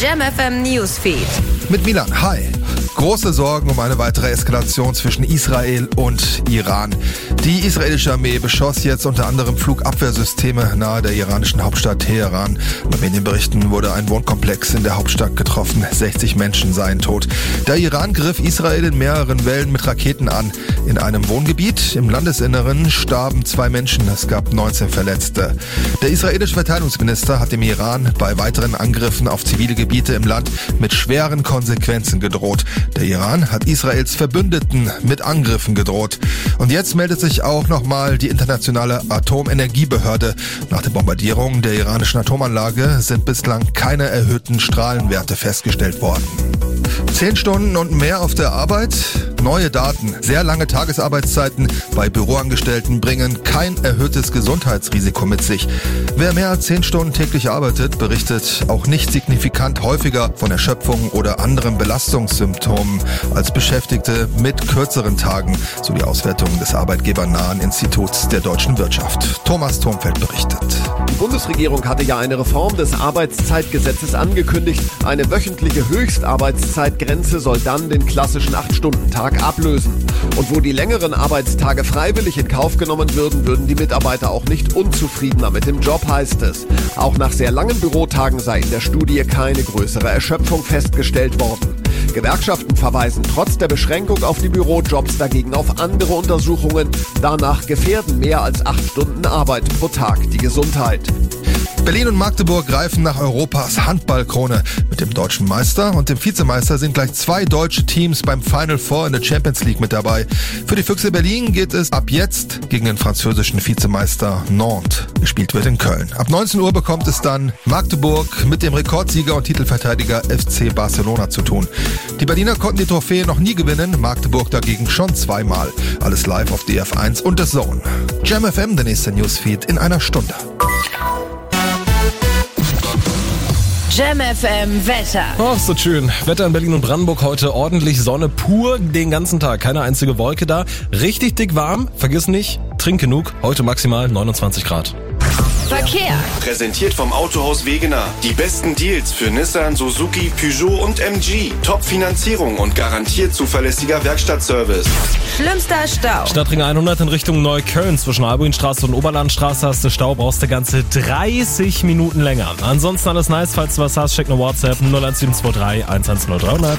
S7: Jam FM Newsfeed.
S2: Mit Milan, hi. Große Sorgen um eine weitere Eskalation zwischen Israel und Iran. Die israelische Armee beschoss jetzt unter anderem Flugabwehrsysteme nahe der iranischen Hauptstadt Teheran. Nach Medienberichten wurde ein Wohnkomplex in der Hauptstadt getroffen. 60 Menschen seien tot. Der Iran griff Israel in mehreren Wellen mit Raketen an. In einem Wohngebiet im Landesinneren starben 2 Menschen. Es gab 19 Verletzte. Der israelische Verteidigungsminister hat dem Iran bei weiteren Angriffen auf zivile Gebiete im Land mit schweren Konsequenzen gedroht. Der Iran hat Israels Verbündeten mit Angriffen gedroht. Und jetzt meldet sich auch nochmal die internationale Atomenergiebehörde. Nach der Bombardierung der iranischen Atomanlage sind bislang keine erhöhten Strahlenwerte festgestellt worden. 10 Stunden und mehr auf der Arbeit? Neue Daten. Sehr lange Tagesarbeitszeiten bei Büroangestellten bringen kein erhöhtes Gesundheitsrisiko mit sich. Wer mehr als 10 Stunden täglich arbeitet, berichtet auch nicht signifikant häufiger von Erschöpfung oder anderen Belastungssymptomen als Beschäftigte mit kürzeren Tagen, so die Auswertung des arbeitgebernahen Instituts der deutschen Wirtschaft. Thomas Thomfeld berichtet.
S22: Die Bundesregierung hatte ja eine Reform des Arbeitszeitgesetzes angekündigt. Eine wöchentliche Höchstarbeitszeitgrenze soll dann den klassischen 8-Stunden-Tag ablösen. Und wo die längeren Arbeitstage freiwillig in Kauf genommen würden, würden die Mitarbeiter auch nicht unzufriedener mit dem Job, heißt es. Auch nach sehr langen Bürotagen sei in der Studie keine größere Erschöpfung festgestellt worden. Gewerkschaften verweisen trotz der Beschränkung auf die Bürojobs dagegen auf andere Untersuchungen. Danach gefährden mehr als 8 Stunden Arbeit pro Tag die Gesundheit.
S2: Berlin und Magdeburg greifen nach Europas Handballkrone. Mit dem deutschen Meister und dem Vizemeister sind gleich 2 deutsche Teams beim Final Four in der Champions League mit dabei. Für die Füchse Berlin geht es ab jetzt gegen den französischen Vizemeister Nantes. Gespielt wird in Köln. Ab 19 Uhr bekommt es dann Magdeburg mit dem Rekordsieger und Titelverteidiger FC Barcelona zu tun. Die Berliner konnten die Trophäe noch nie gewinnen, Magdeburg dagegen schon 2-mal. Alles live auf DF1 und The Zone. Jam FM, der nächste Newsfeed in einer Stunde.
S7: Jam FM Wetter.
S8: Oh, ist so schön. Wetter in Berlin und Brandenburg heute ordentlich Sonne pur den ganzen Tag. Keine einzige Wolke da. Richtig dick warm. Vergiss nicht, trink genug. Heute maximal 29 Grad.
S7: Verkehr.
S23: Präsentiert vom Autohaus Wegener. Die besten Deals für Nissan, Suzuki, Peugeot und MG. Top-Finanzierung und garantiert zuverlässiger Werkstattservice.
S7: Schlimmster Stau.
S8: Stadtring 100 in Richtung Neukölln. Zwischen Albuinstraße und Oberlandstraße hast du Stau, brauchst du ganze 30 Minuten länger. Ansonsten alles nice. Falls du was hast, check eine WhatsApp 01723 110300.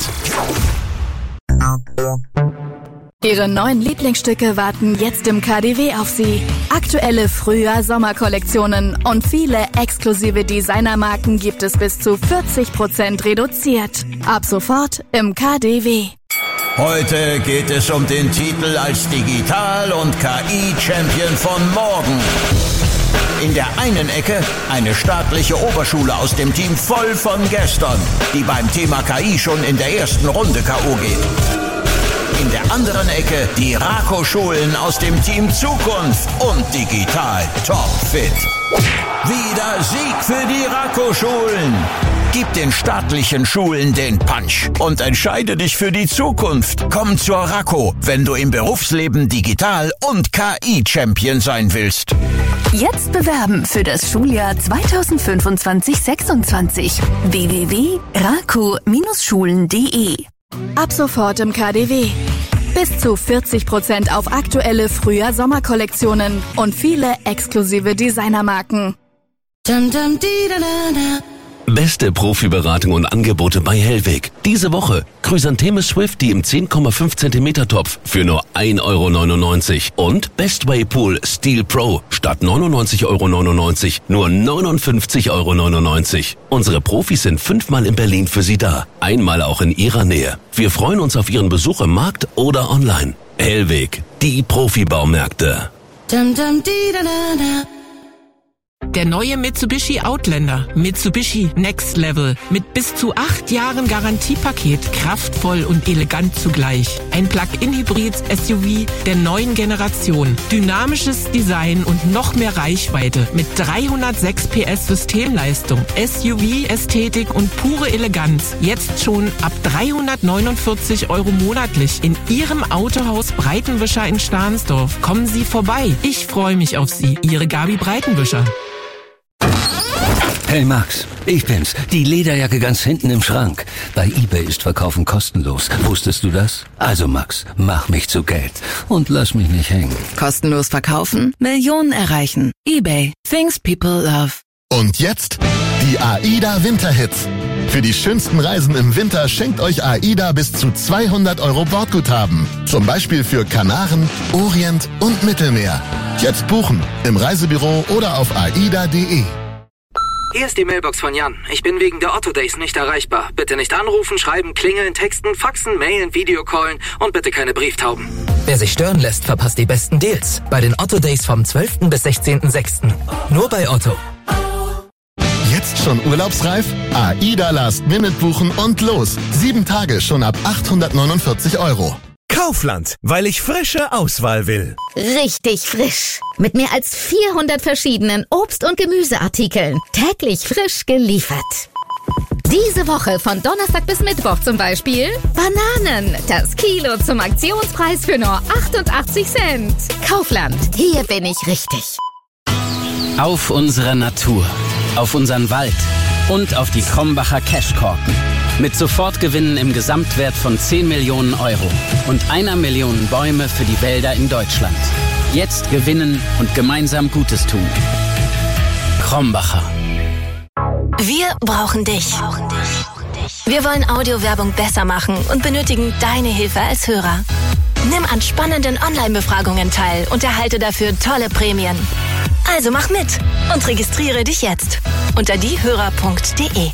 S24: Ihre neuen Lieblingsstücke warten jetzt im KaDeWe auf Sie. Aktuelle Frühjahr-Sommerkollektionen und viele exklusive Designermarken gibt es bis zu 40% reduziert. Ab sofort im KaDeWe.
S25: Heute geht es um den Titel als Digital- und KI-Champion von morgen. In der einen Ecke eine staatliche Oberschule aus dem Team voll von gestern, die beim Thema KI schon in der ersten Runde K.O. geht. In der anderen Ecke die Rako-Schulen aus dem Team Zukunft und digital topfit. Wieder Sieg für die Rako-Schulen. Gib den staatlichen Schulen den Punch und entscheide dich für die Zukunft. Komm zur Rako, wenn du im Berufsleben digital und KI-Champion sein willst.
S4: Jetzt bewerben für das Schuljahr 2025/26. www.rako-schulen.de.
S24: Ab sofort im KaDeWe. Bis zu 40% auf aktuelle Frühjahr-Sommerkollektionen und viele exklusive Designermarken.
S1: Beste Profiberatung und Angebote bei Hellweg. Diese Woche Chrysantheme Swifty im 10,5 cm Topf für nur 1,99 € und Bestway Pool Steel Pro statt 99,99 € nur 59,99 €. Unsere Profis sind 5-mal in Berlin für Sie da, einmal auch in Ihrer Nähe. Wir freuen uns auf Ihren Besuch im Markt oder online. Hellweg, die Profibaumärkte.
S26: Der neue Mitsubishi Outlander. Mitsubishi Next Level. Mit bis zu 8 Jahren Garantiepaket. Kraftvoll und elegant zugleich. Ein Plug-in-Hybrid-SUV der neuen Generation. Dynamisches Design und noch mehr Reichweite. Mit 306 PS Systemleistung. SUV-Ästhetik und pure Eleganz. Jetzt schon ab 349 € monatlich. In Ihrem Autohaus Breitenwischer in Stahnsdorf. Kommen Sie vorbei. Ich freue mich auf Sie. Ihre Gabi Breitenwischer.
S27: Hey Max,
S3: Ich bin's, die Lederjacke ganz hinten im Schrank. Bei eBay ist Verkaufen kostenlos. Wusstest du das? Also Max, mach mich zu Geld und lass mich nicht hängen.
S7: Kostenlos verkaufen, Millionen erreichen. eBay. Things people love.
S5: Und jetzt die AIDA Winterhits. Für die schönsten Reisen im Winter schenkt euch AIDA bis zu 200 € Bordguthaben. Zum Beispiel für Kanaren, Orient und Mittelmeer. Jetzt buchen im Reisebüro oder auf aida.de.
S6: Hier ist die Mailbox von Jan. Ich bin wegen der Otto Days nicht erreichbar. Bitte nicht anrufen, schreiben, klingeln, texten, faxen, mailen, Videocallen und bitte keine Brieftauben.
S10: Wer sich stören lässt, verpasst die besten Deals. Bei den Otto Days vom 12. bis 16.06. Nur bei Otto.
S5: Jetzt schon urlaubsreif? AIDA Last Minute buchen und los. 7 Tage schon ab 849 €.
S11: Kaufland, weil ich frische Auswahl will.
S12: Richtig frisch. Mit mehr als 400 verschiedenen Obst- und Gemüseartikeln. Täglich frisch geliefert. Diese Woche von Donnerstag bis Mittwoch zum Beispiel Bananen. Das Kilo zum Aktionspreis für nur 88 Cent. Kaufland, hier bin ich richtig.
S27: Auf unsere Natur, auf unseren Wald und auf die Krombacher Cashkorken. Mit Sofortgewinnen im Gesamtwert von 10 Millionen € und 1 Million Bäume für die Wälder in Deutschland. Jetzt gewinnen und gemeinsam Gutes tun. Krombacher.
S4: Wir brauchen dich. Wir wollen Audiowerbung besser machen und benötigen deine Hilfe als Hörer. Nimm an spannenden Online-Befragungen teil und erhalte dafür tolle Prämien. Also mach mit und registriere dich jetzt unter diehörer.de.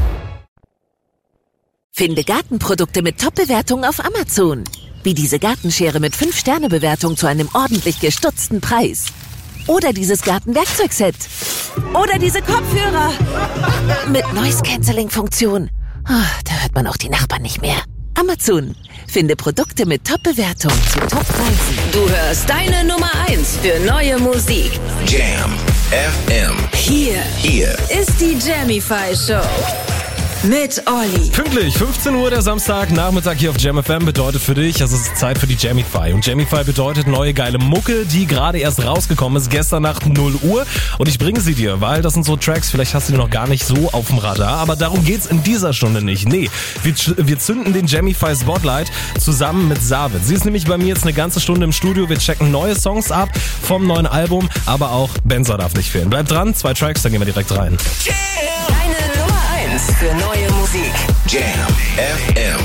S28: Finde Gartenprodukte mit Top-Bewertungen auf Amazon. Wie diese Gartenschere mit 5-Sterne-Bewertung zu einem ordentlich gestutzten Preis. Oder dieses Gartenwerkzeugset. Oder diese Kopfhörer mit Noise-Canceling-Funktion. Oh, da hört man auch die Nachbarn nicht mehr. Amazon. Finde Produkte mit Top-Bewertung zu Top-Preisen.
S7: Du hörst deine Nummer 1 für neue Musik.
S17: Jam FM.
S7: Hier ist die Jamify Show. Mit Olli.
S8: Pünktlich, 15 Uhr der Samstagnachmittag hier auf Jam FM bedeutet für dich, es ist Zeit für die Jamify. Und Jamify bedeutet neue geile Mucke, die gerade erst rausgekommen ist, gestern Nacht 0 Uhr. Und ich bringe sie dir, weil das sind so Tracks, vielleicht hast du die noch gar nicht so auf dem Radar. Aber darum geht's in dieser Stunde nicht. Nee, wir zünden den Jamify Spotlight zusammen mit Savit. Sie ist nämlich bei mir jetzt eine ganze Stunde im Studio. Wir checken neue Songs ab vom neuen Album, aber auch Benzer darf nicht fehlen. Bleibt dran, 2 Tracks, dann gehen wir direkt rein.
S7: Deine Nummer 1 für neue Musik.
S17: Jam FM.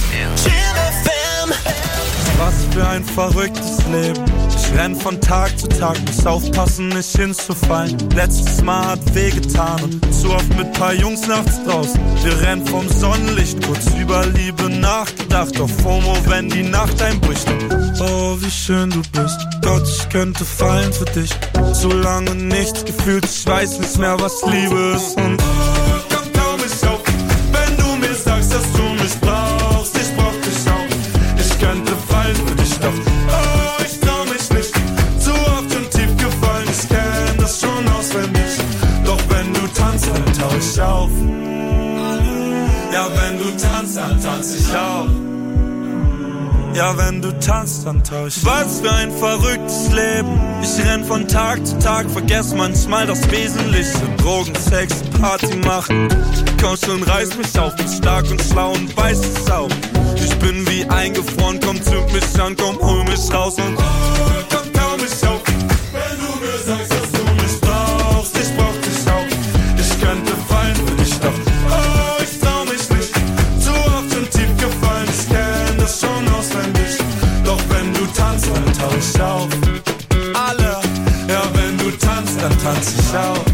S29: Was für ein verrücktes Leben. Ich renn von Tag zu Tag, muss aufpassen, nicht hinzufallen. Letztes Mal hat wehgetan und zu oft mit paar Jungs nachts draußen. Wir rennen vom Sonnenlicht, kurz über Liebe nachgedacht. Auf FOMO, wenn die Nacht einbricht. Oh, wie schön du bist. Gott, ich könnte fallen für dich. So lange nichts gefühlt, ich weiß nicht mehr, was Liebe ist. Und komm kaum nicht auf, wenn du mir sagst, dass du mich brauchst. Ich brauch dich auch. Ich könnte fallen für dich, doch ich trau mich nicht. Zu oft und tief gefallen, ich kenn das schon auswendig. Doch wenn du tanzt, dann tau ich auf. Ja, wenn du tanzt, dann tanz ich auch. Ja, wenn du tanzt, dann tau ich. Was für ein verrücktes Leben. Ich renn von Tag zu Tag, vergess manchmal das Wesentliche. Drogen, Sex, Party machen. Komm schon, reiß mich auf, bin stark und schlau und weiß es auch. Ich bin wie eingefroren, komm, zünd mich an, komm, hol mich raus und komm, kaum mich auf. Wenn du mir sagst, dass du mich brauchst, ich brauch dich auch. Ich könnte fallen für dich, doch ich trau mich nicht. Zu oft und tief gefallen, ich kenn das schon auswendig. Doch wenn du tanzt, dann tau ich auf. Alle, ja, wenn du tanzt, dann tanz ich auch.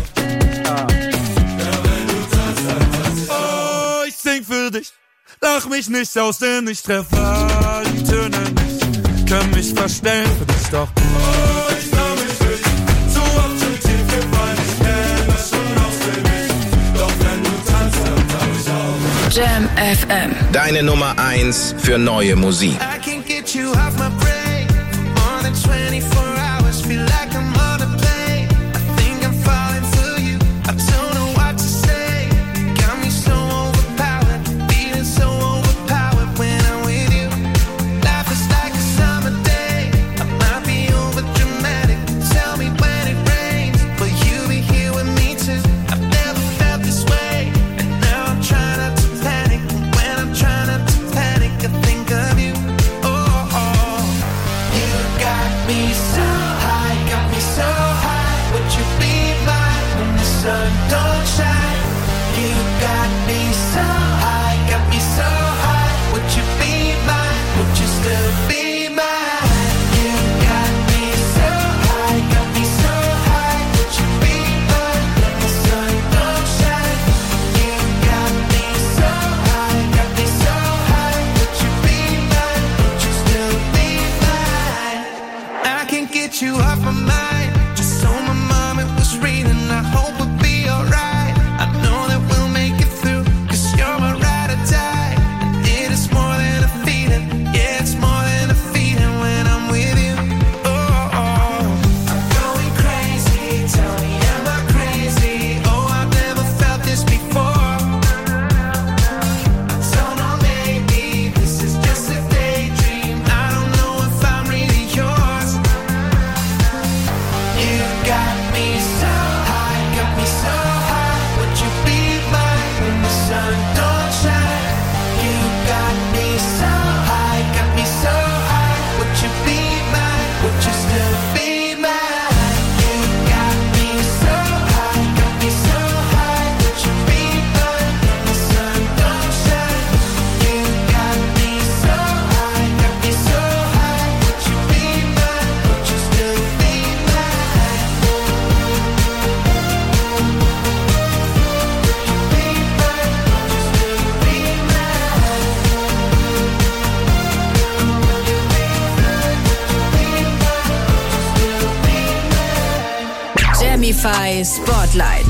S29: Ich sing für dich, lach mich nicht aus, denn ich treffe die Töne nicht. Können mich verstellen für dich, doch ich trau mich nicht. Zu oft schon tief gefallen, ich kenn das schon auswendig. Doch wenn du tanzt, dann tau ich auf.
S7: Jam FM.
S17: Deine Nummer 1 für neue Musik.
S20: I can't get you off my brain for more than 24 hours. Feel like I'm on a plane. I think I'm falling for you. I don't know what to say. Got me so overpowered, feeling so overpowered when I'm with you. Life is like a summer day. I might be over dramatic. Tell me when it rains, will you be here with me too? I've never felt this way.
S7: Jamify Spotlight.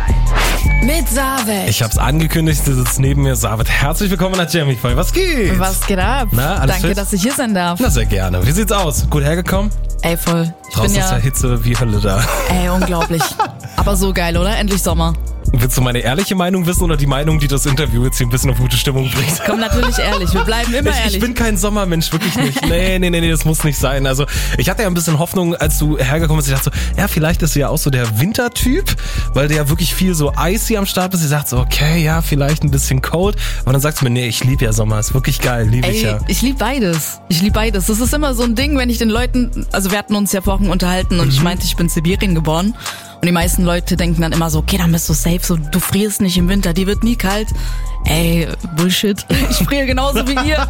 S7: Mit Savet.
S8: Ich hab's angekündigt, sie sitzt neben mir. Savet, herzlich willkommen an der Jamify. Was geht?
S9: Was geht ab?
S8: Na, alles
S9: Danke,
S8: fit?
S9: dass ich hier sein darf.
S8: Na, sehr gerne. Wie sieht's aus? Gut hergekommen?
S9: Ey, voll.
S8: Draußen ist ja Hitze wie Hölle da.
S9: Ey, unglaublich. Aber so geil, oder? Endlich Sommer.
S8: Willst du meine ehrliche Meinung wissen oder die Meinung, die das Interview jetzt hier ein bisschen auf gute Stimmung bringt?
S9: Komm, natürlich ehrlich. Wir bleiben immer ehrlich.
S8: Ich bin kein Sommermensch, wirklich nicht. Nee, das muss nicht sein. Also ich hatte ja ein bisschen Hoffnung, als du hergekommen bist. Ich dachte so, ja, vielleicht ist sie ja auch so der Wintertyp, weil der ja wirklich viel so icy am Start ist. Sie sagt so, okay, ja, vielleicht ein bisschen cold. Aber dann sagst du mir, nee, ich liebe ja Sommer. Ist wirklich geil, liebe ich ja.
S9: Ich liebe beides. Das ist immer so ein Ding, wenn ich den Leuten, also wir hatten uns ja vorhin unterhalten und ich meinte, ich bin in Sibirien geboren. Und die meisten Leute denken dann immer so, okay, dann bist du safe, so du frierst nicht im Winter, die wird nie kalt. Ey, Bullshit. Ich friere genauso wie ihr.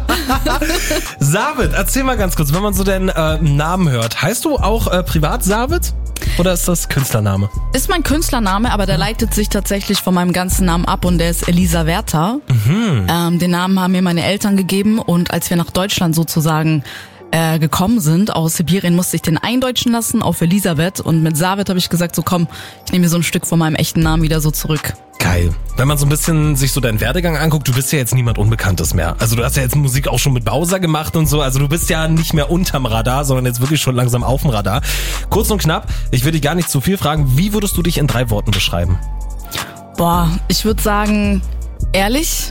S8: Savet, erzähl mal ganz kurz, wenn man so deinen Namen hört, heißt du auch privat Savet? Oder ist das Künstlername?
S9: Ist mein Künstlername, aber der leitet sich tatsächlich von meinem ganzen Namen ab und der ist Elisa Werther. Den Namen haben mir meine Eltern gegeben und als wir nach Deutschland sozusagen gekommen sind aus Sibirien, musste ich den eindeutschen lassen auf Elisabeth und mit Savet habe ich gesagt, so komm, ich nehme mir so ein Stück von meinem echten Namen wieder so zurück.
S8: Geil. Wenn man so ein bisschen sich so deinen Werdegang anguckt, du bist ja jetzt niemand Unbekanntes mehr. Also du hast ja jetzt Musik auch schon mit Bowser gemacht und so, also du bist ja nicht mehr unterm Radar, sondern jetzt wirklich schon langsam auf dem Radar. Kurz und knapp, ich will dich gar nicht zu viel fragen, wie würdest du dich in 3 Worten beschreiben?
S9: Boah, ich würde sagen, ehrlich,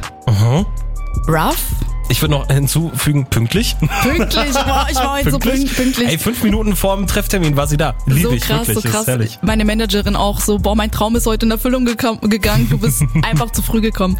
S9: rough.
S8: Ich würde noch hinzufügen, pünktlich.
S9: Pünktlich, boah, ich war heute so pünktlich.
S8: Ey, 5 Minuten vorm Trefftermin war sie da. Liebe ich wirklich,
S9: so krass.
S8: Ist herrlich.
S9: Meine Managerin auch so, boah, mein Traum ist heute in Erfüllung gegangen, du bist einfach zu früh gekommen.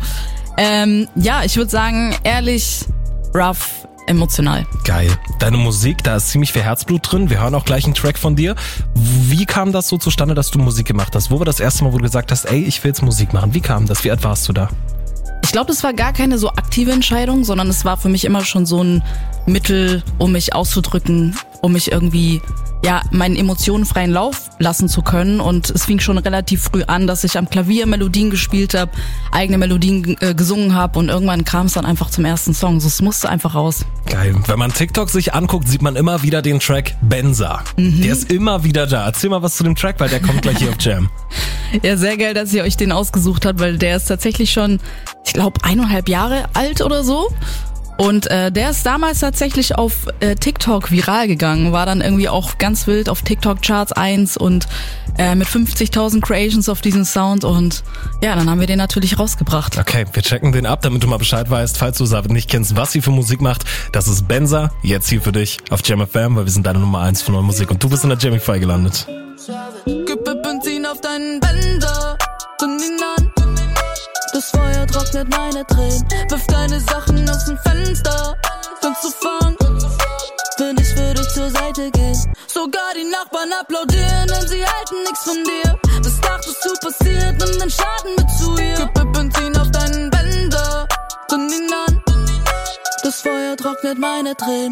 S9: Ja, ich würde sagen, ehrlich, rough, emotional.
S8: Geil. Deine Musik, da ist ziemlich viel Herzblut drin. Wir hören auch gleich einen Track von dir. Wie kam das so zustande, dass du Musik gemacht hast? Wo war das erste Mal, wo du gesagt hast, ey, ich will jetzt Musik machen? Wie kam das? Wie alt warst du da?
S9: Ich glaube, das war gar keine so aktive Entscheidung, sondern es war für mich immer schon so ein Mittel, um mich auszudrücken, um mich irgendwie, ja, meinen Emotionen freien Lauf lassen zu können. Und es fing schon relativ früh an, dass ich am Klavier Melodien gespielt habe, eigene Melodien gesungen habe und irgendwann kam es dann einfach zum ersten Song. So, es musste einfach raus.
S8: Geil. Wenn man TikTok sich anguckt, sieht man immer wieder den Track Benza. Der ist immer wieder da. Erzähl mal was zu dem Track, weil der kommt gleich hier auf Jam.
S9: Ja, sehr geil, dass ihr euch den ausgesucht habt, weil der ist tatsächlich schon, ich glaube, 1,5 Jahre alt oder so. Und der ist damals tatsächlich auf TikTok viral gegangen, war dann irgendwie auch ganz wild auf TikTok Charts 1 und mit 50.000 Creations auf diesen Sound und ja, dann haben wir den natürlich rausgebracht.
S8: Okay, wir checken den ab, damit du mal Bescheid weißt, falls du Savet nicht kennst, was sie für Musik macht. Das ist Benza, jetzt hier für dich auf Jam FM, weil wir sind deine Nummer 1 für neue Musik und du bist in der Jamify gelandet.
S13: Kippe Benzin auf deinen Bänder, zünd ihn an. Das Feuer trocknet meine Tränen. Wirf deine Sachen aus dem Fenster. Kannst du fahren? Wenn ich für dich zur Seite gehen. Sogar die Nachbarn applaudieren, denn sie halten nichts von dir. Was dachtest du passiert? Nimm den Schaden mit zu ihr. Kippe Benzin auf deinen Bänder, zünd ihn an. Das Feuer trocknet meine Tränen.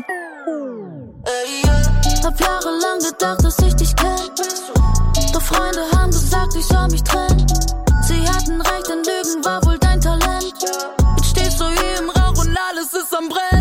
S14: Hab jahrelang gedacht, dass ich dich kenn. Doch Freunde haben gesagt, ich soll mich trennen. Sie hatten recht, denn Lügen war